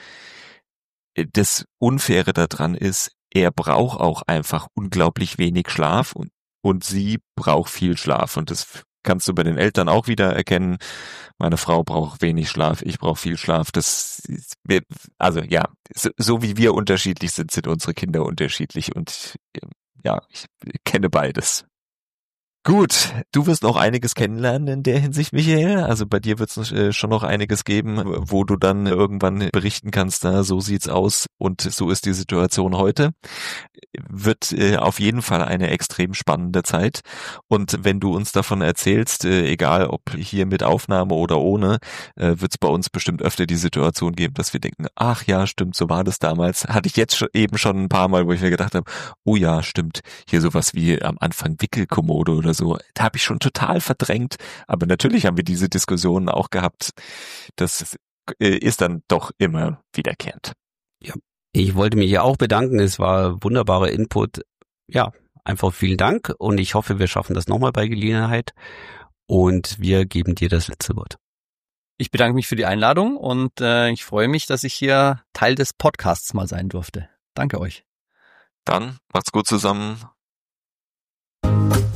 Das Unfaire daran ist, er braucht auch einfach unglaublich wenig Schlaf und sie braucht viel Schlaf. Und das kannst du bei den Eltern auch wieder erkennen. Meine Frau braucht wenig Schlaf, ich brauche viel Schlaf. Also ja, so wie wir unterschiedlich sind, sind unsere Kinder unterschiedlich. Und ja, ich kenne beides. Gut, du wirst noch einiges kennenlernen in der Hinsicht, Michael. Also bei dir wird es schon noch einiges geben, wo du dann irgendwann berichten kannst, na, so sieht's aus und so ist die Situation heute. Wird auf jeden Fall eine extrem spannende Zeit. Und wenn du uns davon erzählst, egal ob hier mit Aufnahme oder ohne, wird es bei uns bestimmt öfter die Situation geben, dass wir denken, ach ja, stimmt, so war das damals. Hatte ich jetzt eben schon ein paar Mal, wo ich mir gedacht habe, oh ja, stimmt, hier sowas wie am Anfang Wickelkommode oder so, da habe ich schon total verdrängt. Aber natürlich haben wir diese Diskussionen auch gehabt. Das ist dann doch immer wiederkehrend. Ja, ich wollte mich ja auch bedanken. Es war wunderbarer Input. Ja, einfach vielen Dank und ich hoffe, wir schaffen das nochmal bei Gelegenheit und wir geben dir das letzte Wort. Ich bedanke mich für die Einladung und ich freue mich, dass ich hier Teil des Podcasts mal sein durfte. Danke euch. Dann macht's gut zusammen.